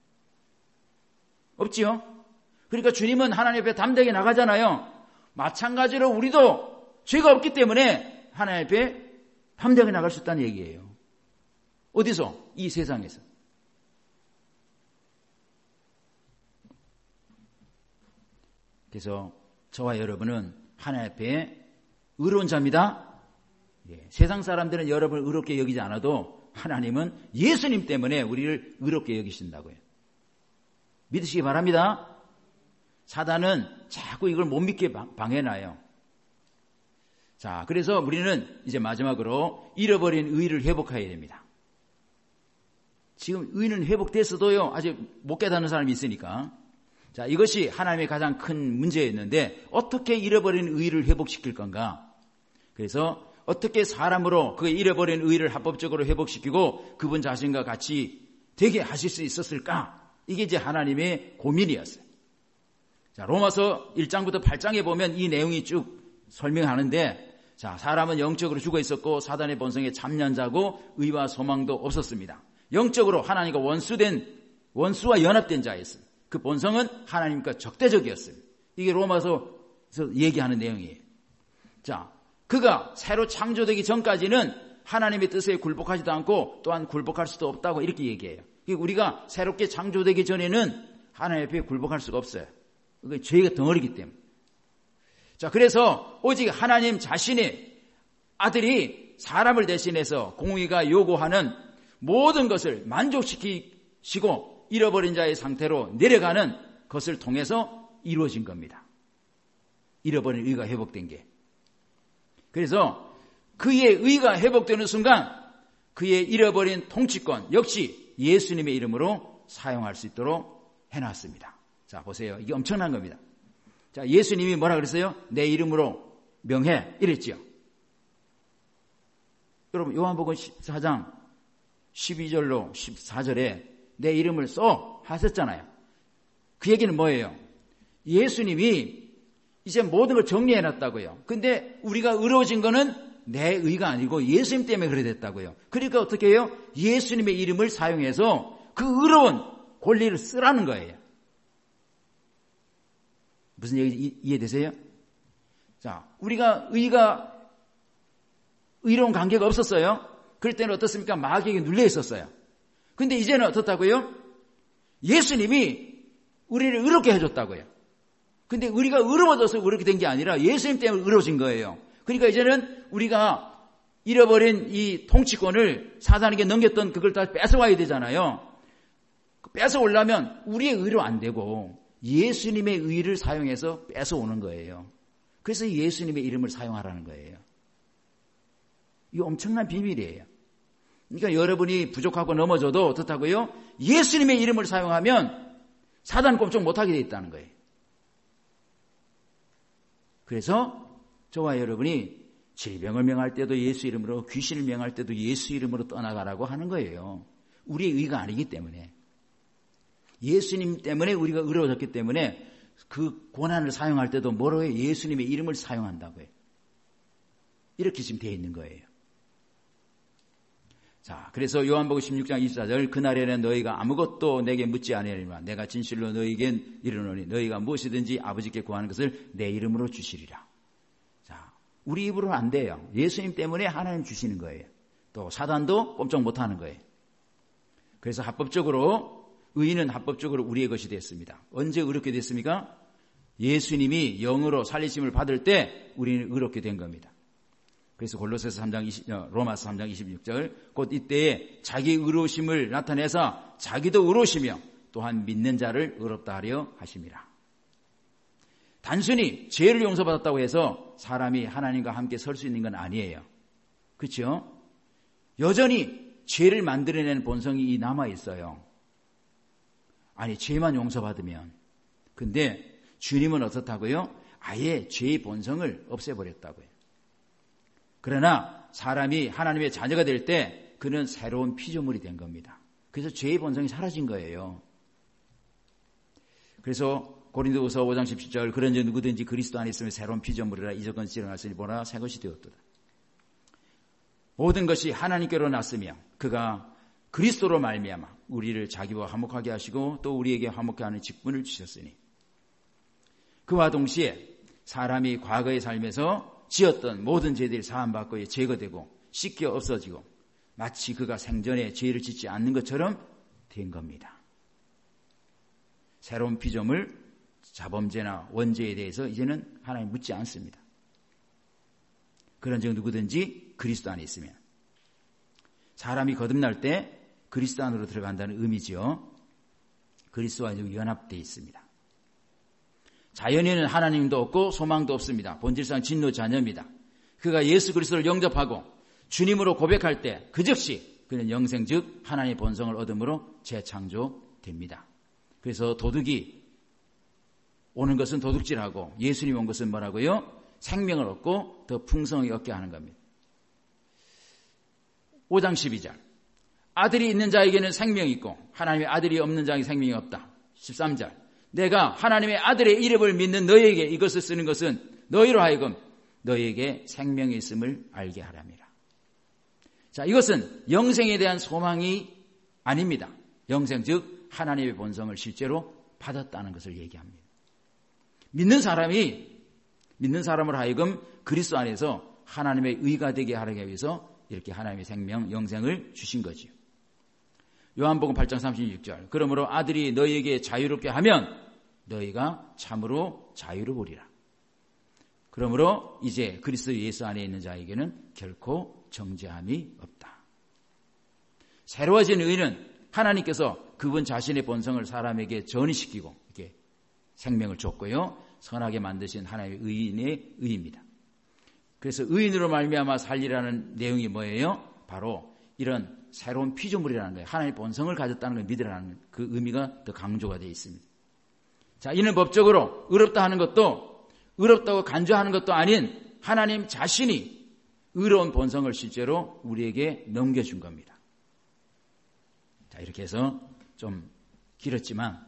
없지요? 그러니까 주님은 하나님 앞에 담대하게 나가잖아요. 마찬가지로 우리도 죄가 없기 때문에 하나님 앞에 담대하게 나갈 수 있다는 얘기예요. 어디서? 이 세상에서. 그래서 저와 여러분은 하나님 앞에 의로운 자입니다. 예, 세상 사람들은 여러분을 의롭게 여기지 않아도 하나님은 예수님 때문에 우리를 의롭게 여기신다고요. 믿으시기 바랍니다. 사단은 자꾸 이걸 못 믿게 방해놔요. 자, 그래서 우리는 이제 마지막으로 잃어버린 의를 회복해야 됩니다. 지금 의는 회복됐어도요, 아직 못 깨닫는 사람이 있으니까. 자, 이것이 하나님의 가장 큰 문제였는데 어떻게 잃어버린 의를 회복시킬 건가? 그래서 어떻게 사람으로 그 잃어버린 의를 합법적으로 회복시키고 그분 자신과 같이 되게 하실 수 있었을까? 이게 이제 하나님의 고민이었어요. 자, 로마서 1장부터 8장에 보면 이 내용이 쭉 설명하는데, 자, 사람은 영적으로 죽어 있었고 사단의 본성에 참여자고 의와 소망도 없었습니다. 영적으로 하나님과 원수와 연합된 자였어요. 그 본성은 하나님과 적대적이었어요. 이게 로마서에서 얘기하는 내용이에요. 자, 그가 새로 창조되기 전까지는 하나님의 뜻에 굴복하지도 않고 또한 굴복할 수도 없다고 이렇게 얘기해요. 우리가 새롭게 창조되기 전에는 하나님 앞에 굴복할 수가 없어요. 그게 죄가 덩어리기 때문에. 자, 그래서 오직 하나님 자신의 아들이 사람을 대신해서 공의가 요구하는 모든 것을 만족시키시고 잃어버린 자의 상태로 내려가는 것을 통해서 이루어진 겁니다. 잃어버린 의가 회복된 게. 그래서 그의 의가 회복되는 순간 그의 잃어버린 통치권 역시 예수님의 이름으로 사용할 수 있도록 해놨습니다. 자, 보세요. 이게 엄청난 겁니다. 자, 예수님이 뭐라 그랬어요? 내 이름으로 명해 이랬죠. 여러분, 요한복음 14장 12절로 14절에 내 이름을 써 하셨잖아요. 그 얘기는 뭐예요? 예수님이 이제 모든 걸 정리해놨다고요. 근데 우리가 의로워진 거는 내 의가 아니고 예수님 때문에 그래 됐다고요. 그러니까 어떻게 해요? 예수님의 이름을 사용해서 그 의로운 권리를 쓰라는 거예요. 무슨 얘기 이해되세요? 자, 우리가 의로운 관계가 없었어요. 그럴 때는 어떻습니까? 마귀에게 눌려 있었어요. 근데 이제는 어떻다고요? 예수님이 우리를 의롭게 해줬다고요. 근데 우리가 의로워져서 그렇게 된 게 아니라 예수님 때문에 의로워진 거예요. 그러니까 이제는 우리가 잃어버린 이 통치권을 사단에게 넘겼던 그걸 다 뺏어와야 되잖아요. 뺏어오려면 우리의 의로 안 되고 예수님의 의를 사용해서 뺏어오는 거예요. 그래서 예수님의 이름을 사용하라는 거예요. 이거 엄청난 비밀이에요. 그러니까 여러분이 부족하고 넘어져도 어떻다고요? 예수님의 이름을 사용하면 사단 꼼짝 못하게 돼 있다는 거예요. 그래서 저와 여러분이 질병을 명할 때도 예수 이름으로, 귀신을 명할 때도 예수 이름으로 떠나가라고 하는 거예요. 우리의 의가 아니기 때문에. 예수님 때문에 우리가 의로워졌기 때문에 그 권한을 사용할 때도 뭐라고 해요? 예수님의 이름을 사용한다고 해요. 이렇게 지금 되어 있는 거예요. 자, 그래서 요한복음 16장 24절, 그날에는 너희가 아무것도 내게 묻지 아니하리라. 내가 진실로 너희에게 이르노니 너희가 무엇이든지 아버지께 구하는 것을 내 이름으로 주시리라. 자, 우리 입으로는 안 돼요. 예수님 때문에 하나님 주시는 거예요. 또 사단도 꼼짝 못하는 거예요. 그래서 의인은 합법적으로 우리의 것이 됐습니다. 언제 의롭게 됐습니까? 예수님이 영으로 살리심을 받을 때 우리는 의롭게 된 겁니다. 그래서 로마서 3장 26절, 곧 이때에 자기 의로우심을 나타내서 자기도 의로우시며 또한 믿는 자를 의롭다 하려 하심이라. 단순히 죄를 용서받았다고 해서 사람이 하나님과 함께 설 수 있는 건 아니에요. 그렇죠? 여전히 죄를 만들어내는 본성이 남아 있어요. 아니, 죄만 용서받으면. 근데 주님은 어떻다고요? 아예 죄의 본성을 없애버렸다고요. 그러나 사람이 하나님의 자녀가 될 때 그는 새로운 피조물이 된 겁니다. 그래서 죄의 본성이 사라진 거예요. 그래서 고린도후서 5장 17절, 그런즉 누구든지 그리스도 안에 있으면 새로운 피조물이라 이전건 지나갔으니 보라 새 것이 되었도다. 모든 것이 하나님께로 났으며 그가 그리스도로 말미암아 우리를 자기와 화목하게 하시고 또 우리에게 화목케 하는 직분을 주셨으니, 그와 동시에 사람이 과거의 삶에서 지었던 모든 죄들이 사함받고 제거되고 씻겨 없어지고 마치 그가 생전에 죄를 짓지 않는 것처럼 된 겁니다. 새로운 피조물, 자범죄나 원죄에 대해서 이제는 하나님 묻지 않습니다. 그런즉 누구든지 그리스도 안에 있으면, 사람이 거듭날 때 그리스도 안으로 들어간다는 의미지요. 그리스도와 연합되어 있습니다. 자연인은 하나님도 없고 소망도 없습니다. 본질상 진노 자녀입니다. 그가 예수 그리스도를 영접하고 주님으로 고백할 때 그 즉시 그는 영생 즉 하나님의 본성을 얻음으로 재창조됩니다. 그래서 도둑이 오는 것은 도둑질하고 예수님 온 것은 뭐라고요? 생명을 얻고 더 풍성하게 얻게 하는 겁니다. 5장 12절, 아들이 있는 자에게는 생명이 있고 하나님의 아들이 없는 자에게 생명이 없다. 13절, 내가 하나님의 아들의 이름을 믿는 너희에게 이것을 쓰는 것은 너희로 하여금 너희에게 생명이 있음을 알게 하랍니다. 자, 이것은 영생에 대한 소망이 아닙니다. 영생 즉 하나님의 본성을 실제로 받았다는 것을 얘기합니다. 믿는 사람을 하여금 그리스도 안에서 하나님의 의가 되게 하기 위해서 이렇게 하나님의 생명, 영생을 주신 거지요. 요한복음 8장 36절, 그러므로 아들이 너희에게 자유롭게 하면 너희가 참으로 자유를 보리라. 그러므로 이제 그리스도 예수 안에 있는 자에게는 결코 정죄함이 없다. 새로워진 의는 하나님께서 그분 자신의 본성을 사람에게 전이시키고 이렇게 생명을 줬고요, 선하게 만드신 하나님의 의인의 의입니다. 그래서 의인으로 말미암아 살리라는 내용이 뭐예요? 바로 이런 새로운 피조물이라는 거예요. 하나님의 본성을 가졌다는 걸 믿으라는 그 의미가 더 강조가 되어 있습니다. 자, 이는 법적으로 의롭다 하는 것도, 의롭다고 간주하는 것도 아닌 하나님 자신이 의로운 본성을 실제로 우리에게 넘겨준 겁니다. 자, 이렇게 해서 좀 길었지만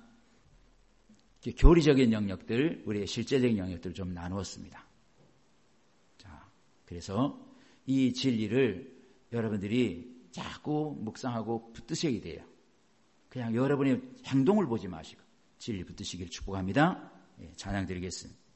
교리적인 영역들, 우리의 실제적인 영역들을 좀 나누었습니다. 자, 그래서 이 진리를 여러분들이 자꾸 묵상하고 붙드셔야 돼요. 그냥 여러분의 행동을 보지 마시고 진리 붙드시기를 축복합니다. 찬양 드리겠습니다.